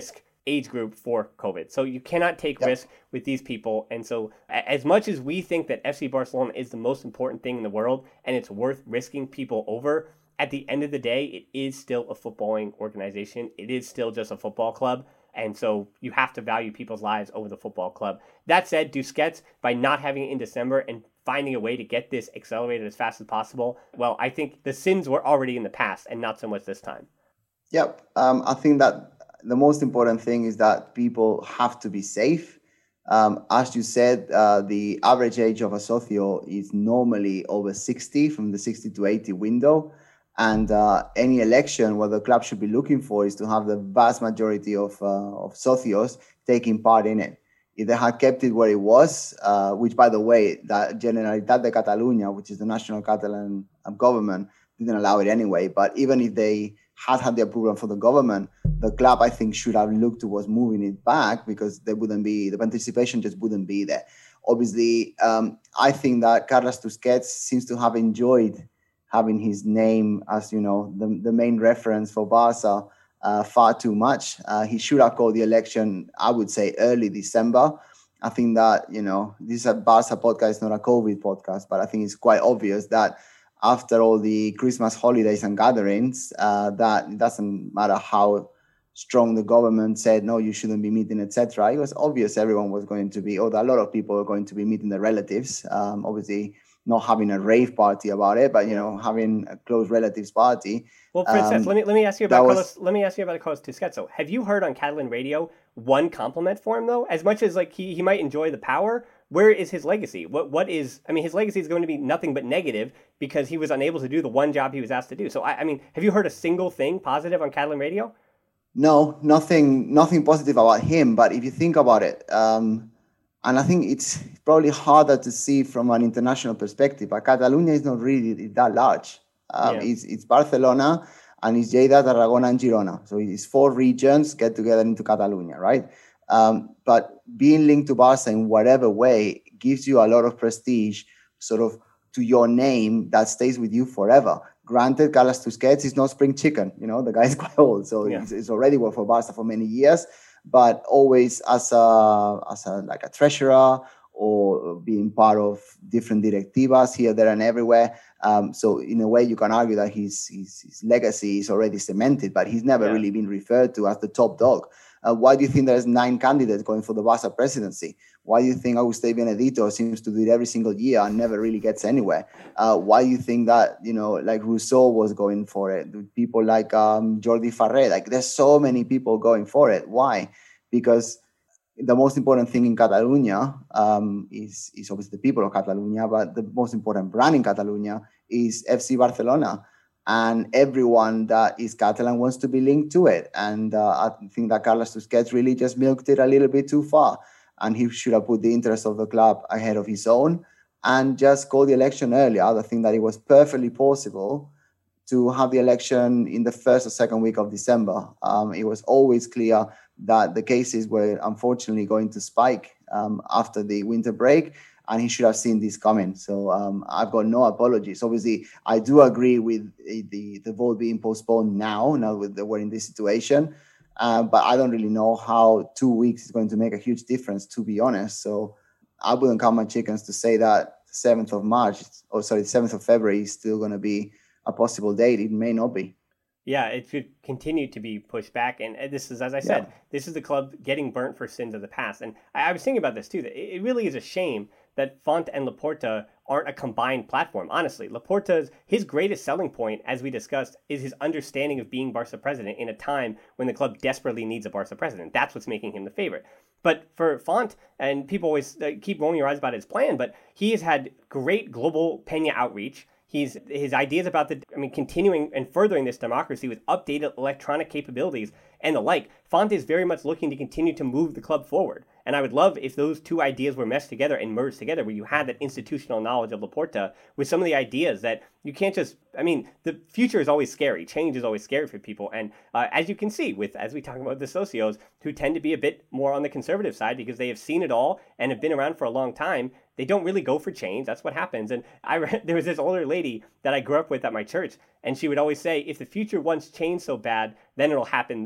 age group for COVID. So you cannot take yep. risk with these people. And so as much as we think that F C Barcelona is the most important thing in the world and it's worth risking people over, at the end of the day, it is still a footballing organization. It is still just a football club. And so you have to value people's lives over the football club. That said, Tusquets, by not having it in December and finding a way to get this accelerated as fast as possible, well, I think the sins were already in the past and not so much this time. Yep. Um, I think that the most important thing is that people have to be safe. Um, as you said, uh, the average age of a socio is normally over sixty, from the sixty to eighty window. And uh, any election, what the club should be looking for is to have the vast majority of, uh, of socios taking part in it. If they had kept it where it was, uh, which, by the way, the Generalitat de Catalunya, which is the national Catalan government, didn't allow it anyway. But even if they had had the approval for the government, the club, I think, should have looked towards moving it back, because there wouldn't be, the participation just wouldn't be there. Obviously, um, I think that Carles Tusquets seems to have enjoyed having his name as, you know, the, the main reference for Barca uh, far too much. Uh, he should have called the election, I would say, early December. I think that, you know, this is a Barca podcast, not a COVID podcast, but I think it's quite obvious that after all the Christmas holidays and gatherings, uh, that it doesn't matter how strong the government said, no, you shouldn't be meeting, et cetera. It was obvious everyone was going to be, or a lot of people were going to be meeting their relatives. Um, obviously, not having a rave party about it, but, you know, having a close relatives party. Well, Princess, um, let me let me ask you about was, Carlos, let me ask you about Carles Tusquets. So, have you heard on Catalan radio one compliment for him though? As much as like he, he might enjoy the power, where is his legacy? What what is? I mean, his legacy is going to be nothing but negative because he was unable to do the one job he was asked to do. So, I, I mean, have you heard a single thing positive on Catalan radio? No, nothing, nothing positive about him. But if you think about it. Um, And I think it's probably harder to see from an international perspective. But Catalonia is not really that large. Um, yeah. It's it's Barcelona and it's Lleida, Tarragona, and Girona. So it's four regions get together into Catalonia, right? Um, but being linked to Barca in whatever way gives you a lot of prestige, sort of to your name that stays with you forever. Granted, Carles Tusquets is not spring chicken. You know, the guy is quite old, so yeah. he's, he's already worked for Barca for many years. But always as a as a like a treasurer or being part of different directivas here, there, and everywhere. Um, so in a way, you can argue that his his, his legacy is already cemented, but he's never yeah. really been referred to as the top dog. Uh, why do you think there's nine candidates going for the Barca presidency? Why do you think Auguste Benedito seems to do it every single year and never really gets anywhere? Uh, why do you think that, you know, like Rousseau was going for it? People like um, Jordi Farré, like there's so many people going for it. Why? Because the most important thing in Catalonia um, is, is obviously the people of Catalonia, but the most important brand in Catalonia is F C Barcelona. And everyone that is Catalan wants to be linked to it. And uh, I think that Carles Tusquets really just milked it a little bit too far. And he should have put the interest of the club ahead of his own and just call the election earlier. I think that it was perfectly possible to have the election in the first or second week of December. Um, it was always clear that the cases were unfortunately going to spike um, after the winter break. And he should have seen this coming. So um, I've got no apologies. Obviously, I do agree with the, the vote being postponed now, now that we're in this situation. Uh, but I don't really know how two weeks is going to make a huge difference, to be honest. So I wouldn't count my chickens to say that the seventh of March, or sorry, the seventh of February is still going to be a possible date. It may not be. Yeah, it should continue to be pushed back. And this is, as I said, yeah. this is the club getting burnt for sins of the past. And I, I was thinking about this too, that it really is a shame that Font and Laporta aren't a combined platform. Honestly, Laporta's, his greatest selling point, as we discussed, is his understanding of being Barca president in a time when the club desperately needs a Barca president. That's what's making him the favorite. But for Font, and people always keep rolling your eyes about his plan, but he has had great global Peña outreach. He's his ideas about the, I mean, continuing and furthering this democracy with updated electronic capabilities and the like. Font is very much looking to continue to move the club forward. And I would love if those two ideas were meshed together and merged together, where you had that institutional knowledge of Laporta with some of the ideas that you can't just, I mean, the future is always scary. Change is always scary for people. And uh, as you can see with, as we talk about the socios who tend to be a bit more on the conservative side because they have seen it all and have been around for a long time, they don't really go for change. That's what happens. And I read, there was this older lady that I grew up with at my church, and she would always say, if the future wants change so bad, then it'll happen then.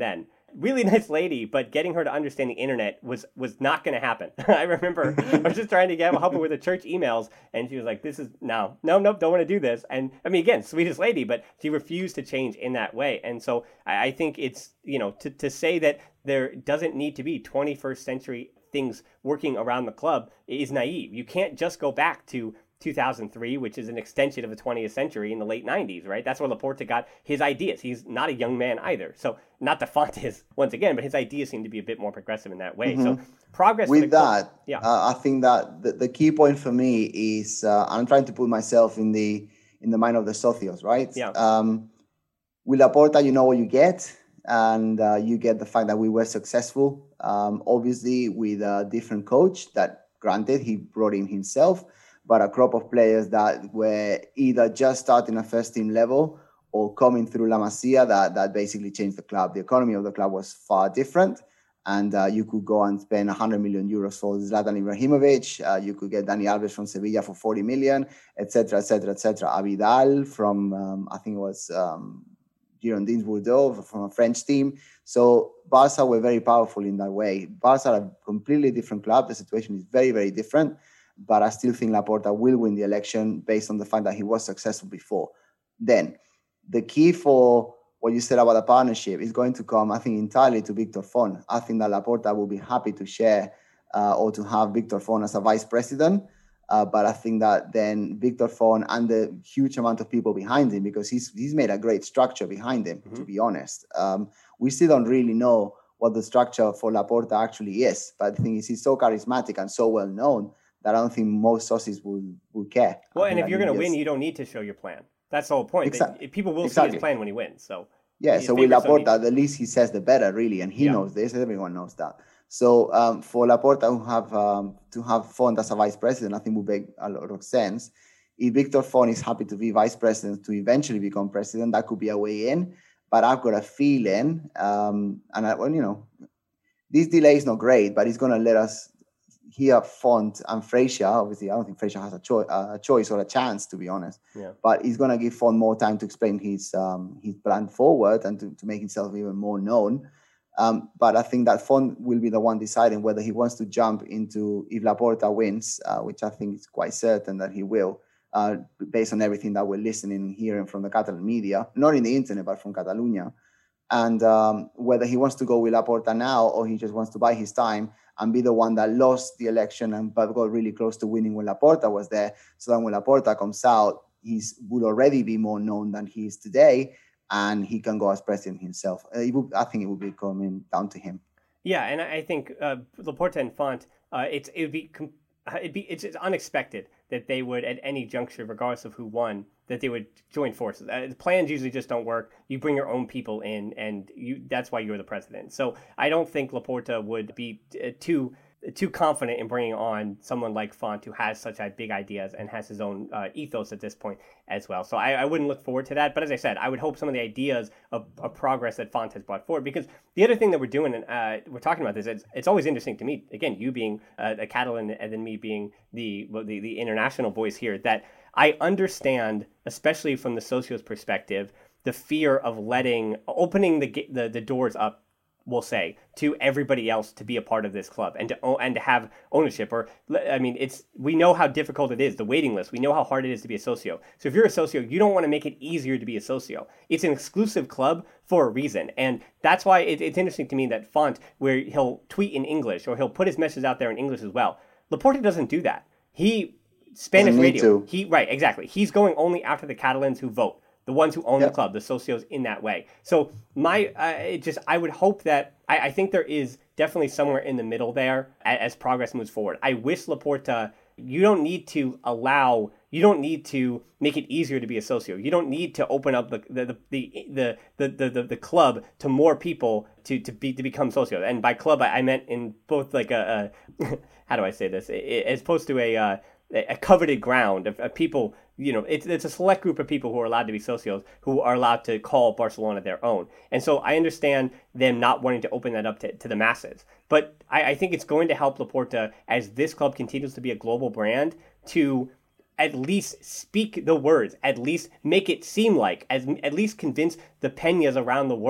really nice lady, but getting her to understand the internet was was not going to happen. I remember I was just trying to get help her with the church emails, and she was like, "This is no, no, no, don't want to do this." And I mean, again, sweetest lady, but she refused to change in that way. And so I, I think it's, you know, to to say that there doesn't need to be twenty-first century things working around the club is naive. You can't just go back to two thousand three, which is an extension of the twentieth century in the late nineties, right? That's where Laporta got his ideas. He's not a young man either. So not that Font is, once again, but his ideas seem to be a bit more progressive in that way. Mm-hmm. So progress. With that, club, yeah. uh, I think that the, the key point for me is uh, I'm trying to put myself in the in the mind of the socios, right? Yeah. Um, with Laporta, you know what you get, and uh, you get the fact that we were successful. Um, obviously, with a different coach that, granted, he brought in himself, but a crop of players that were either just starting at first team level or coming through La Masia that, that basically changed the club. The economy of the club was far different, and uh, you could go and spend one hundred million euros for Zlatan Ibrahimovic. Uh, you could get Dani Alves from Sevilla for forty million, et cetera, et cetera, et cetera. Abidal from, um, I think it was um, Girondins Bordeaux from a French team. So Barca were very powerful in that way. Barca are a completely different club. The situation is very, very different. But I still think Laporta will win the election based on the fact that he was successful before. Then, the key for what you said about the partnership is going to come, I think, entirely to Victor Font. I think that Laporta will be happy to share uh, or to have Victor Font as a vice president. Uh, but I think that then Victor Font and the huge amount of people behind him, because he's he's made a great structure behind him, mm-hmm. to be honest. Um, we still don't really know what the structure for Laporta actually is. But the thing is, he's so charismatic and so well known that I don't think most sources will, will care. Well, and if you're going to win, you don't need to show your plan. That's the whole point. Exactly. People will exactly. see his plan when he wins. So yeah, so with Laporta, the least he says, the better, really. And he yeah. knows this. Everyone knows that. So um, for Laporta to have, um, to have Font as a vice president, I think would make a lot of sense. If Victor Font is happy to be vice president to eventually become president, that could be a way in. But I've got a feeling, um, and I, well, you know, this delay is not great, but it's going to let us hear Font and Frazier. Obviously, I don't think Frazier has a, cho- a choice or a chance, to be honest. Yeah. But he's going to give Font more time to explain his um, his plan forward and to, to make himself even more known. Um, but I think that Font will be the one deciding whether he wants to jump into, if Laporta wins, uh, which I think is quite certain that he will, uh, based on everything that we're listening and hearing from the Catalan media, not in the internet, but from Catalonia. And um, whether he wants to go with Laporta now or he just wants to buy his time and be the one that lost the election and but got really close to winning when Laporta was there. So then when Laporta comes out, he will already be more known than he is today, and he can go as president himself. Uh, it will, I think it will be coming down to him. Yeah, and I think uh, Laporta and Font, uh, it's it would be it'd be it's, it's unexpected that they would at any juncture, regardless of who won, that they would join forces. Uh, the plans usually just don't work. You bring your own people in, and you that's why you're the president. So I don't think Laporta would be uh, too too confident in bringing on someone like Font, who has such big ideas and has his own uh, ethos at this point as well. So I, I wouldn't look forward to that. But as I said, I would hope some of the ideas of, of progress that Font has brought forward, because the other thing that we're doing, and uh, we're talking about this, it's, it's always interesting to me, again, you being uh, a Catalan and then me being the, the, the international voice here, that I understand, especially from the socios perspective, the fear of letting, opening the the, the doors up, we'll say, to everybody else to be a part of this club and to and to have ownership. Or, I mean, it's we know how difficult it is, the waiting list. We know how hard it is to be a socio. So if you're a socio, you don't want to make it easier to be a socio. It's an exclusive club for a reason. And that's why it, it's interesting to me that Font, where he'll tweet in English or he'll put his message out there in English as well. Laporta doesn't do that. He, Spanish radio, he right, exactly. He's going only after the Catalans who vote. The ones who own yep. the club, the socios in that way. So my, uh, it just, I would hope that, I, I think there is definitely somewhere in the middle there as, as progress moves forward. I wish Laporta, you don't need to allow, you don't need to make it easier to be a socio. You don't need to open up the the the the the, the, the, the club to more people to, to be to become socio. And by club, I, I meant in both like a, a how do I say this, as opposed to a, uh, a coveted ground of, of people. You know, it's it's a select group of people who are allowed to be socios, who are allowed to call Barcelona their own. And so I understand them not wanting to open that up to, to the masses. But I, I think it's going to help Laporta, as this club continues to be a global brand, to at least speak the words, at least make it seem like, as at least convince the Peñas around the world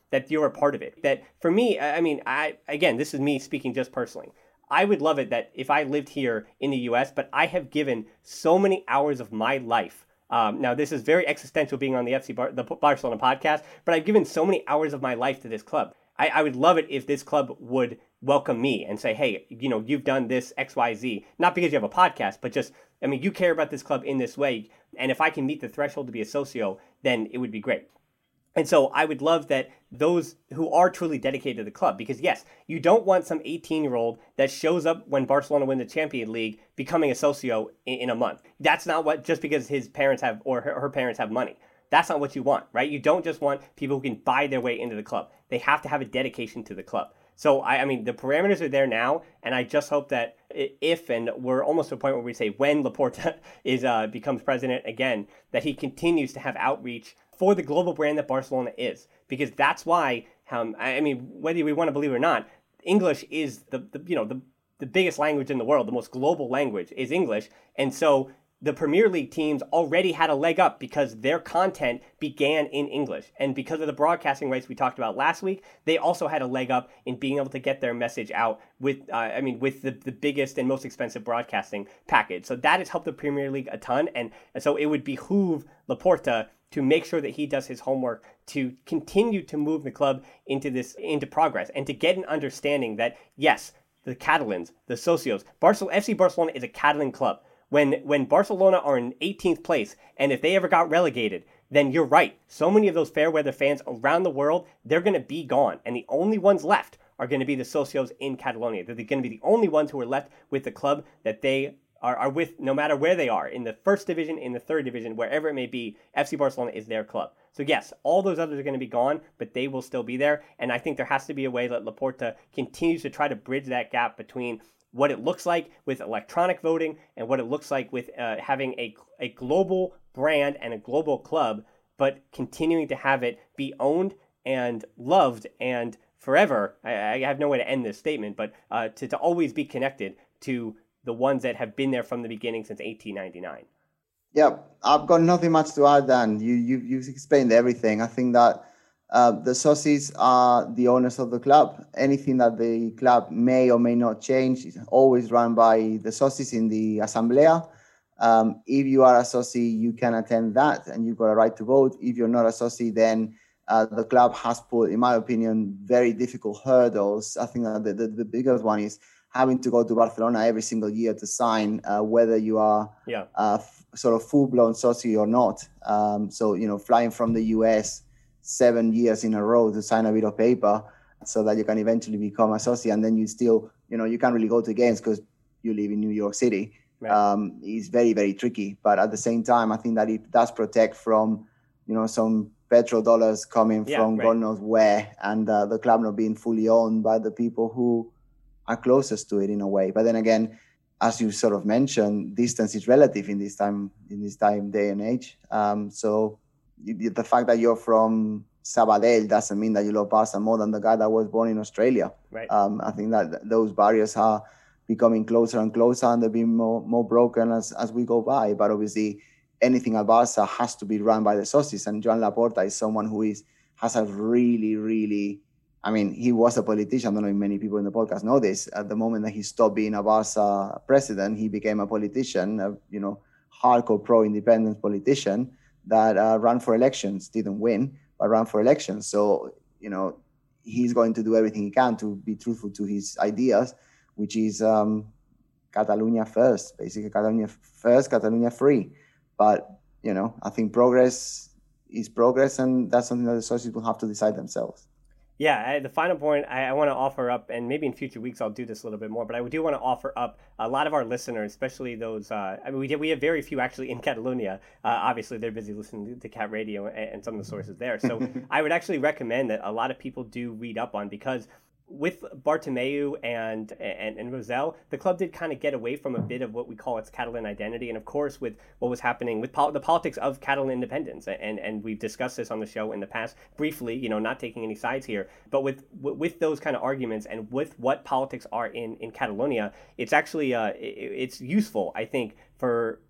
that you're a part of it. That for me, I mean, I again, this is me speaking just personally. I would love it that if I lived here in the U S, but I have given so many hours of my life. Um, now, this is very existential being on the F C Bar- the Barcelona podcast, but I've given so many hours of my life to this club. I, I would love it if this club would welcome me and say, hey, you know, you've done this X Y Z, not because you have a podcast, but just, I mean, you care about this club in this way. And if I can meet the threshold to be a socio, then it would be great. And so I would love that those who are truly dedicated to the club, because yes, you don't want some eighteen-year-old that shows up when Barcelona win the Champions League becoming a socio in, in a month. That's not what, just because his parents have, or her, her parents have money. That's not what you want, right? You don't just want people who can buy their way into the club. They have to have a dedication to the club. So, I, I mean, the parameters are there now, and I just hope that if, and we're almost to a point where we say when Laporta is uh, becomes president again, that he continues to have outreach for the global brand that Barcelona is. Because that's why, um, I mean, whether we want to believe it or not, English is the, the you know, the, the biggest language in the world, the most global language is English. And so the Premier League teams already had a leg up because their content began in English. And because of the broadcasting rights we talked about last week, they also had a leg up in being able to get their message out with, uh, I mean, with the, the biggest and most expensive broadcasting package. So that has helped the Premier League a ton. And, and so it would behoove Laporta to make sure that he does his homework to continue to move the club into this, into progress, and to get an understanding that, yes, the Catalans, the socios, Barcelona, F C Barcelona is a Catalan club. When when Barcelona are in eighteenth place, and if they ever got relegated, then you're right. So many of those fair weather fans around the world, they're going to be gone. And the only ones left are going to be the socios in Catalonia. They're going to be the only ones who are left with the club that they are, are with, no matter where they are, in the first division, in the third division, wherever it may be. F C Barcelona is their club. So yes, all those others are going to be gone, but they will still be there. And I think there has to be a way that Laporta continues to try to bridge that gap between what it looks like with electronic voting and what it looks like with uh, having a, a global brand and a global club, but continuing to have it be owned and loved and forever. I, I have no way to end this statement, but uh, to, to always be connected to the ones that have been there from the beginning since eighteen ninety-nine. Yeah, I've got nothing much to add, Dan. You, you, you've explained everything. I think that Uh, the socios are the owners of the club. Anything that the club may or may not change is always run by the socios in the Asamblea. Um, if you are a socio, you can attend that and you've got a right to vote. If you're not a socio, then uh, the club has put, in my opinion, very difficult hurdles. I think that the, the, the biggest one is having to go to Barcelona every single year to sign, uh, whether you are yeah. uh, f- sort of full-blown socio or not. Um, so, you know, flying from the U S seven years in a row to sign a bit of paper so that you can eventually become a socio, and then you still, you know, you can't really go to games because you live in New York City. Right. Um, it's very, very tricky. But at the same time, I think that it does protect from, you know, some petrodollars coming yeah, from right. God knows where, and uh, the club not being fully owned by the people who are closest to it in a way. But then again, as you sort of mentioned, distance is relative in this time, in this time, day and age. Um, so the fact that you're from Sabadell doesn't mean that you love Barca more than the guy that was born in Australia. Right. Um, I think that those barriers are becoming closer and closer, and they're being more, more broken as, as we go by. But obviously, anything at Barca has to be run by the socios. And Joan Laporta is someone who is has a really, really, I mean, he was a politician. I don't know if many people in the podcast know this. At the moment that he stopped being a Barca president, he became a politician, a, you know, hardcore pro-independence politician that uh, ran for elections, didn't win, but ran for elections. So, you know, he's going to do everything he can to be truthful to his ideas, which is um, Catalonia first, basically Catalonia first, Catalonia free. But, you know, I think progress is progress, and that's something that the socios will have to decide themselves. Yeah, I, the final point I, I want to offer up, and maybe in future weeks I'll do this a little bit more, but I do want to offer up a lot of our listeners, especially those, uh, I mean, we, we have very few actually in Catalonia. Uh, obviously, they're busy listening to Cat Radio and, and some of the sources there. So I would actually recommend that a lot of people do read up on, because with Bartomeu and, and and Rosell, the club did kind of get away from a bit of what we call its Catalan identity. And of course, with what was happening with pol- the politics of Catalan independence, and and we've discussed this on the show in the past briefly, you know, not taking any sides here, but with with those kind of arguments and with what politics are in, in Catalonia, it's actually uh, it's useful, I think, for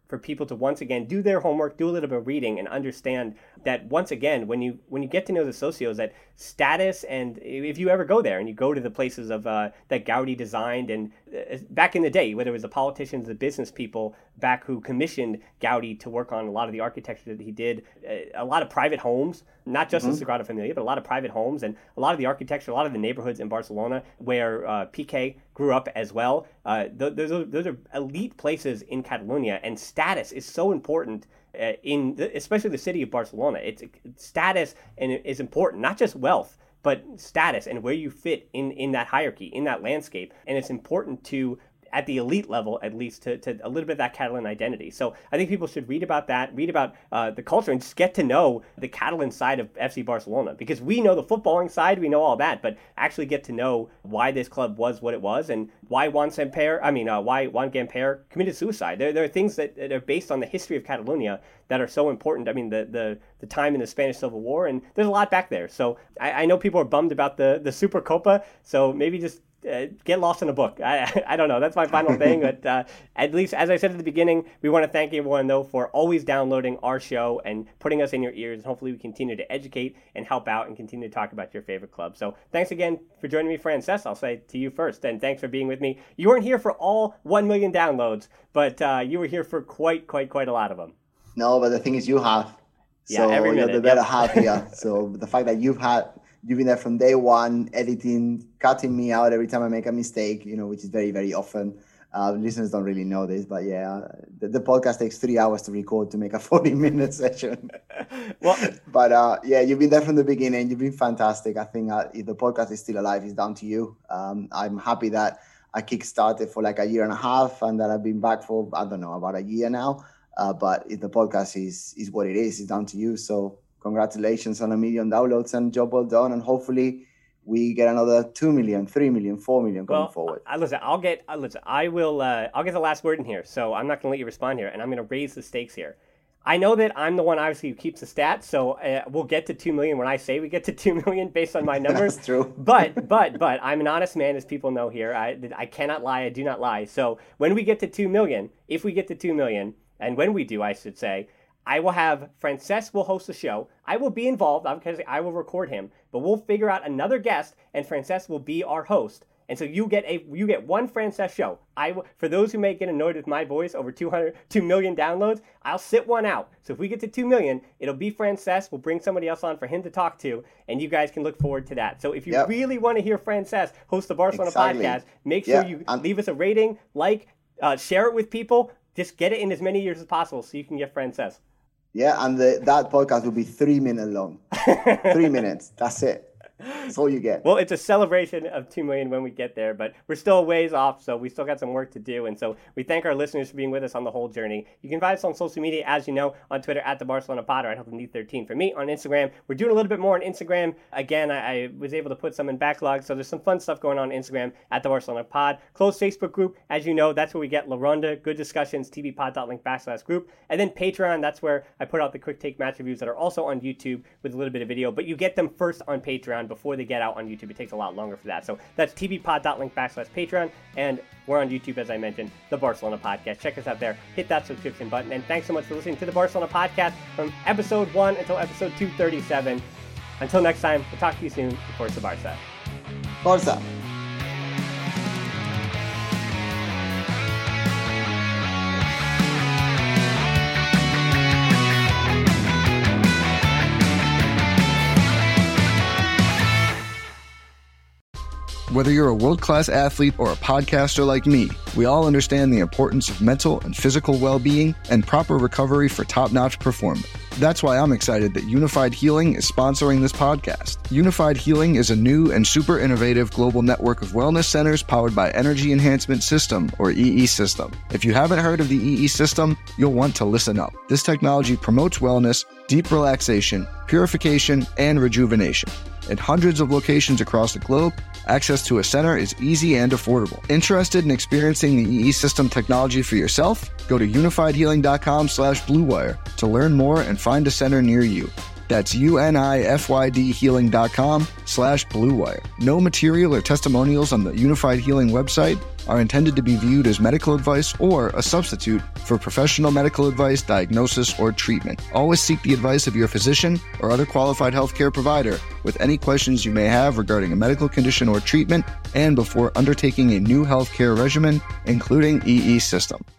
for people to once again do their homework, do a little bit of reading, and understand that once again, when you when you get to know the socios, that status, and if you ever go there and you go to the places of uh, that Gaudi designed, and uh, back in the day, whether it was the politicians, the business people back who commissioned Gaudi to work on a lot of the architecture that he did, uh, a lot of private homes, not just mm-hmm. the Sagrada Familia, but a lot of private homes, and a lot of the architecture, a lot of the neighborhoods in Barcelona where uh, Piqué grew up as well. Uh, th- those, are, those are elite places in Catalonia, and status is so important uh, in the, especially the city of Barcelona. It's, it's status and it is important, not just wealth, but status and where you fit in, in that hierarchy, in that landscape. And it's important to, at the elite level, at least, to, to a little bit of that Catalan identity. So I think people should read about that, read about uh, the culture, and just get to know the Catalan side of F C Barcelona. Because we know the footballing side, we know all that, but actually get to know why this club was what it was, and why Juan Samper, I mean, uh, why Juan Gamper committed suicide. There, there are things that, that are based on the history of Catalonia that are so important. I mean, the the, the time in the Spanish Civil War, and there's a lot back there. So I, I know people are bummed about the, the Supercopa, so maybe just Uh, get lost in a book. I I don't know. That's my final thing. But uh, at least, as I said at the beginning, we want to thank everyone, though, for always downloading our show and putting us in your ears. Hopefully, we continue to educate and help out and continue to talk about your favorite club. So thanks again for joining me, Frances. I'll say to you first, and thanks for being with me. You weren't here for all one million downloads, but uh, you were here for quite, quite, quite a lot of them. No, but the thing is, you have. Yeah, so every minute. You're the better yep. half here. So the fact that you've had... You've been there from day one, editing, cutting me out every time I make a mistake, you know, which is very, very often. Uh, listeners don't really know this, but yeah, the, the podcast takes three hours to record to make a forty-minute session. well, but uh, yeah, you've been there from the beginning. You've been fantastic. I think uh, if the podcast is still alive, it's down to you. Um, I'm happy that I kickstarted for like a year and a half, and that I've been back for, I don't know, about a year now. Uh, but if the podcast is is what it is, it's down to you. So congratulations on a million downloads, and job well done. And hopefully we get another two million, three million, four million going well, forward. Uh, listen, I'll get, uh, listen, I will, uh, I'll get the last word in here. So I'm not going to let you respond here, and I'm going to raise the stakes here. I know that I'm the one, obviously, who keeps the stats. So uh, we'll get to two million when I say we get to two million based on my numbers. That's true. but, but, but I'm an honest man, as people know here. I, I cannot lie. I do not lie. So when we get to two million, if we get to two million, and when we do, I should say, I will have, Frances will host the show. I will be involved, because I will record him, but we'll figure out another guest, and Frances will be our host. And so you get a you get one Frances show. I will, for those who may get annoyed with my voice over two hundred, two million downloads, I'll sit one out. So if we get to two million, it'll be Frances. We'll bring somebody else on for him to talk to, and you guys can look forward to that. So if you yep. really want to hear Frances host the Barcelona exactly. podcast, make sure yeah. you I'm... leave us a rating, like, uh, share it with people. Just get it in as many years as possible so you can get Frances. Yeah, and the, that podcast will be three minutes long. Three minutes. That's it. That's all you get. Well, it's a celebration of two million when we get there, but we're still a ways off, so we still got some work to do. And so we thank our listeners for being with us on the whole journey. You can find us on social media, as you know, on Twitter at the Barcelona Pod, or at Hilton D thirteen. For me, on Instagram, we're doing a little bit more on Instagram. Again, I, I was able to put some in backlog, so there's some fun stuff going on on Instagram at the Barcelona Pod. Closed Facebook group, as you know, that's where we get La Ronda, good discussions, tvpod.link backslash group. And then Patreon, that's where I put out the quick take match reviews that are also on YouTube with a little bit of video, but you get them first on Patreon before they get out on YouTube. It takes a lot longer for that. So that's tvpod.link backslash Patreon, and we're on YouTube, as I mentioned, the Barcelona Podcast. Check us out there. Hit that subscription button, and thanks so much for listening to the Barcelona Podcast from episode one until episode two thirty-seven. Until next time, we'll talk to you soon. Forza Barca. Barca. Whether you're a world-class athlete or a podcaster like me, we all understand the importance of mental and physical well-being and proper recovery for top-notch performance. That's why I'm excited that Unified Healing is sponsoring this podcast. Unified Healing is a new and super innovative global network of wellness centers powered by Energy Enhancement System, or E E System. If you haven't heard of the E E System, you'll want to listen up. This technology promotes wellness, deep relaxation, purification, and rejuvenation. At hundreds of locations across the globe, access to a center is easy and affordable. Interested in experiencing the E E System technology for yourself? Go to unified healing dot com slash blue wire to learn more and find a center near you. That's U-N-I-F-Y-D healing.com slash Blue Wire. No material or testimonials on the Unified Healing website are intended to be viewed as medical advice or a substitute for professional medical advice, diagnosis, or treatment. Always seek the advice of your physician or other qualified healthcare provider with any questions you may have regarding a medical condition or treatment and before undertaking a new healthcare regimen, including E E system.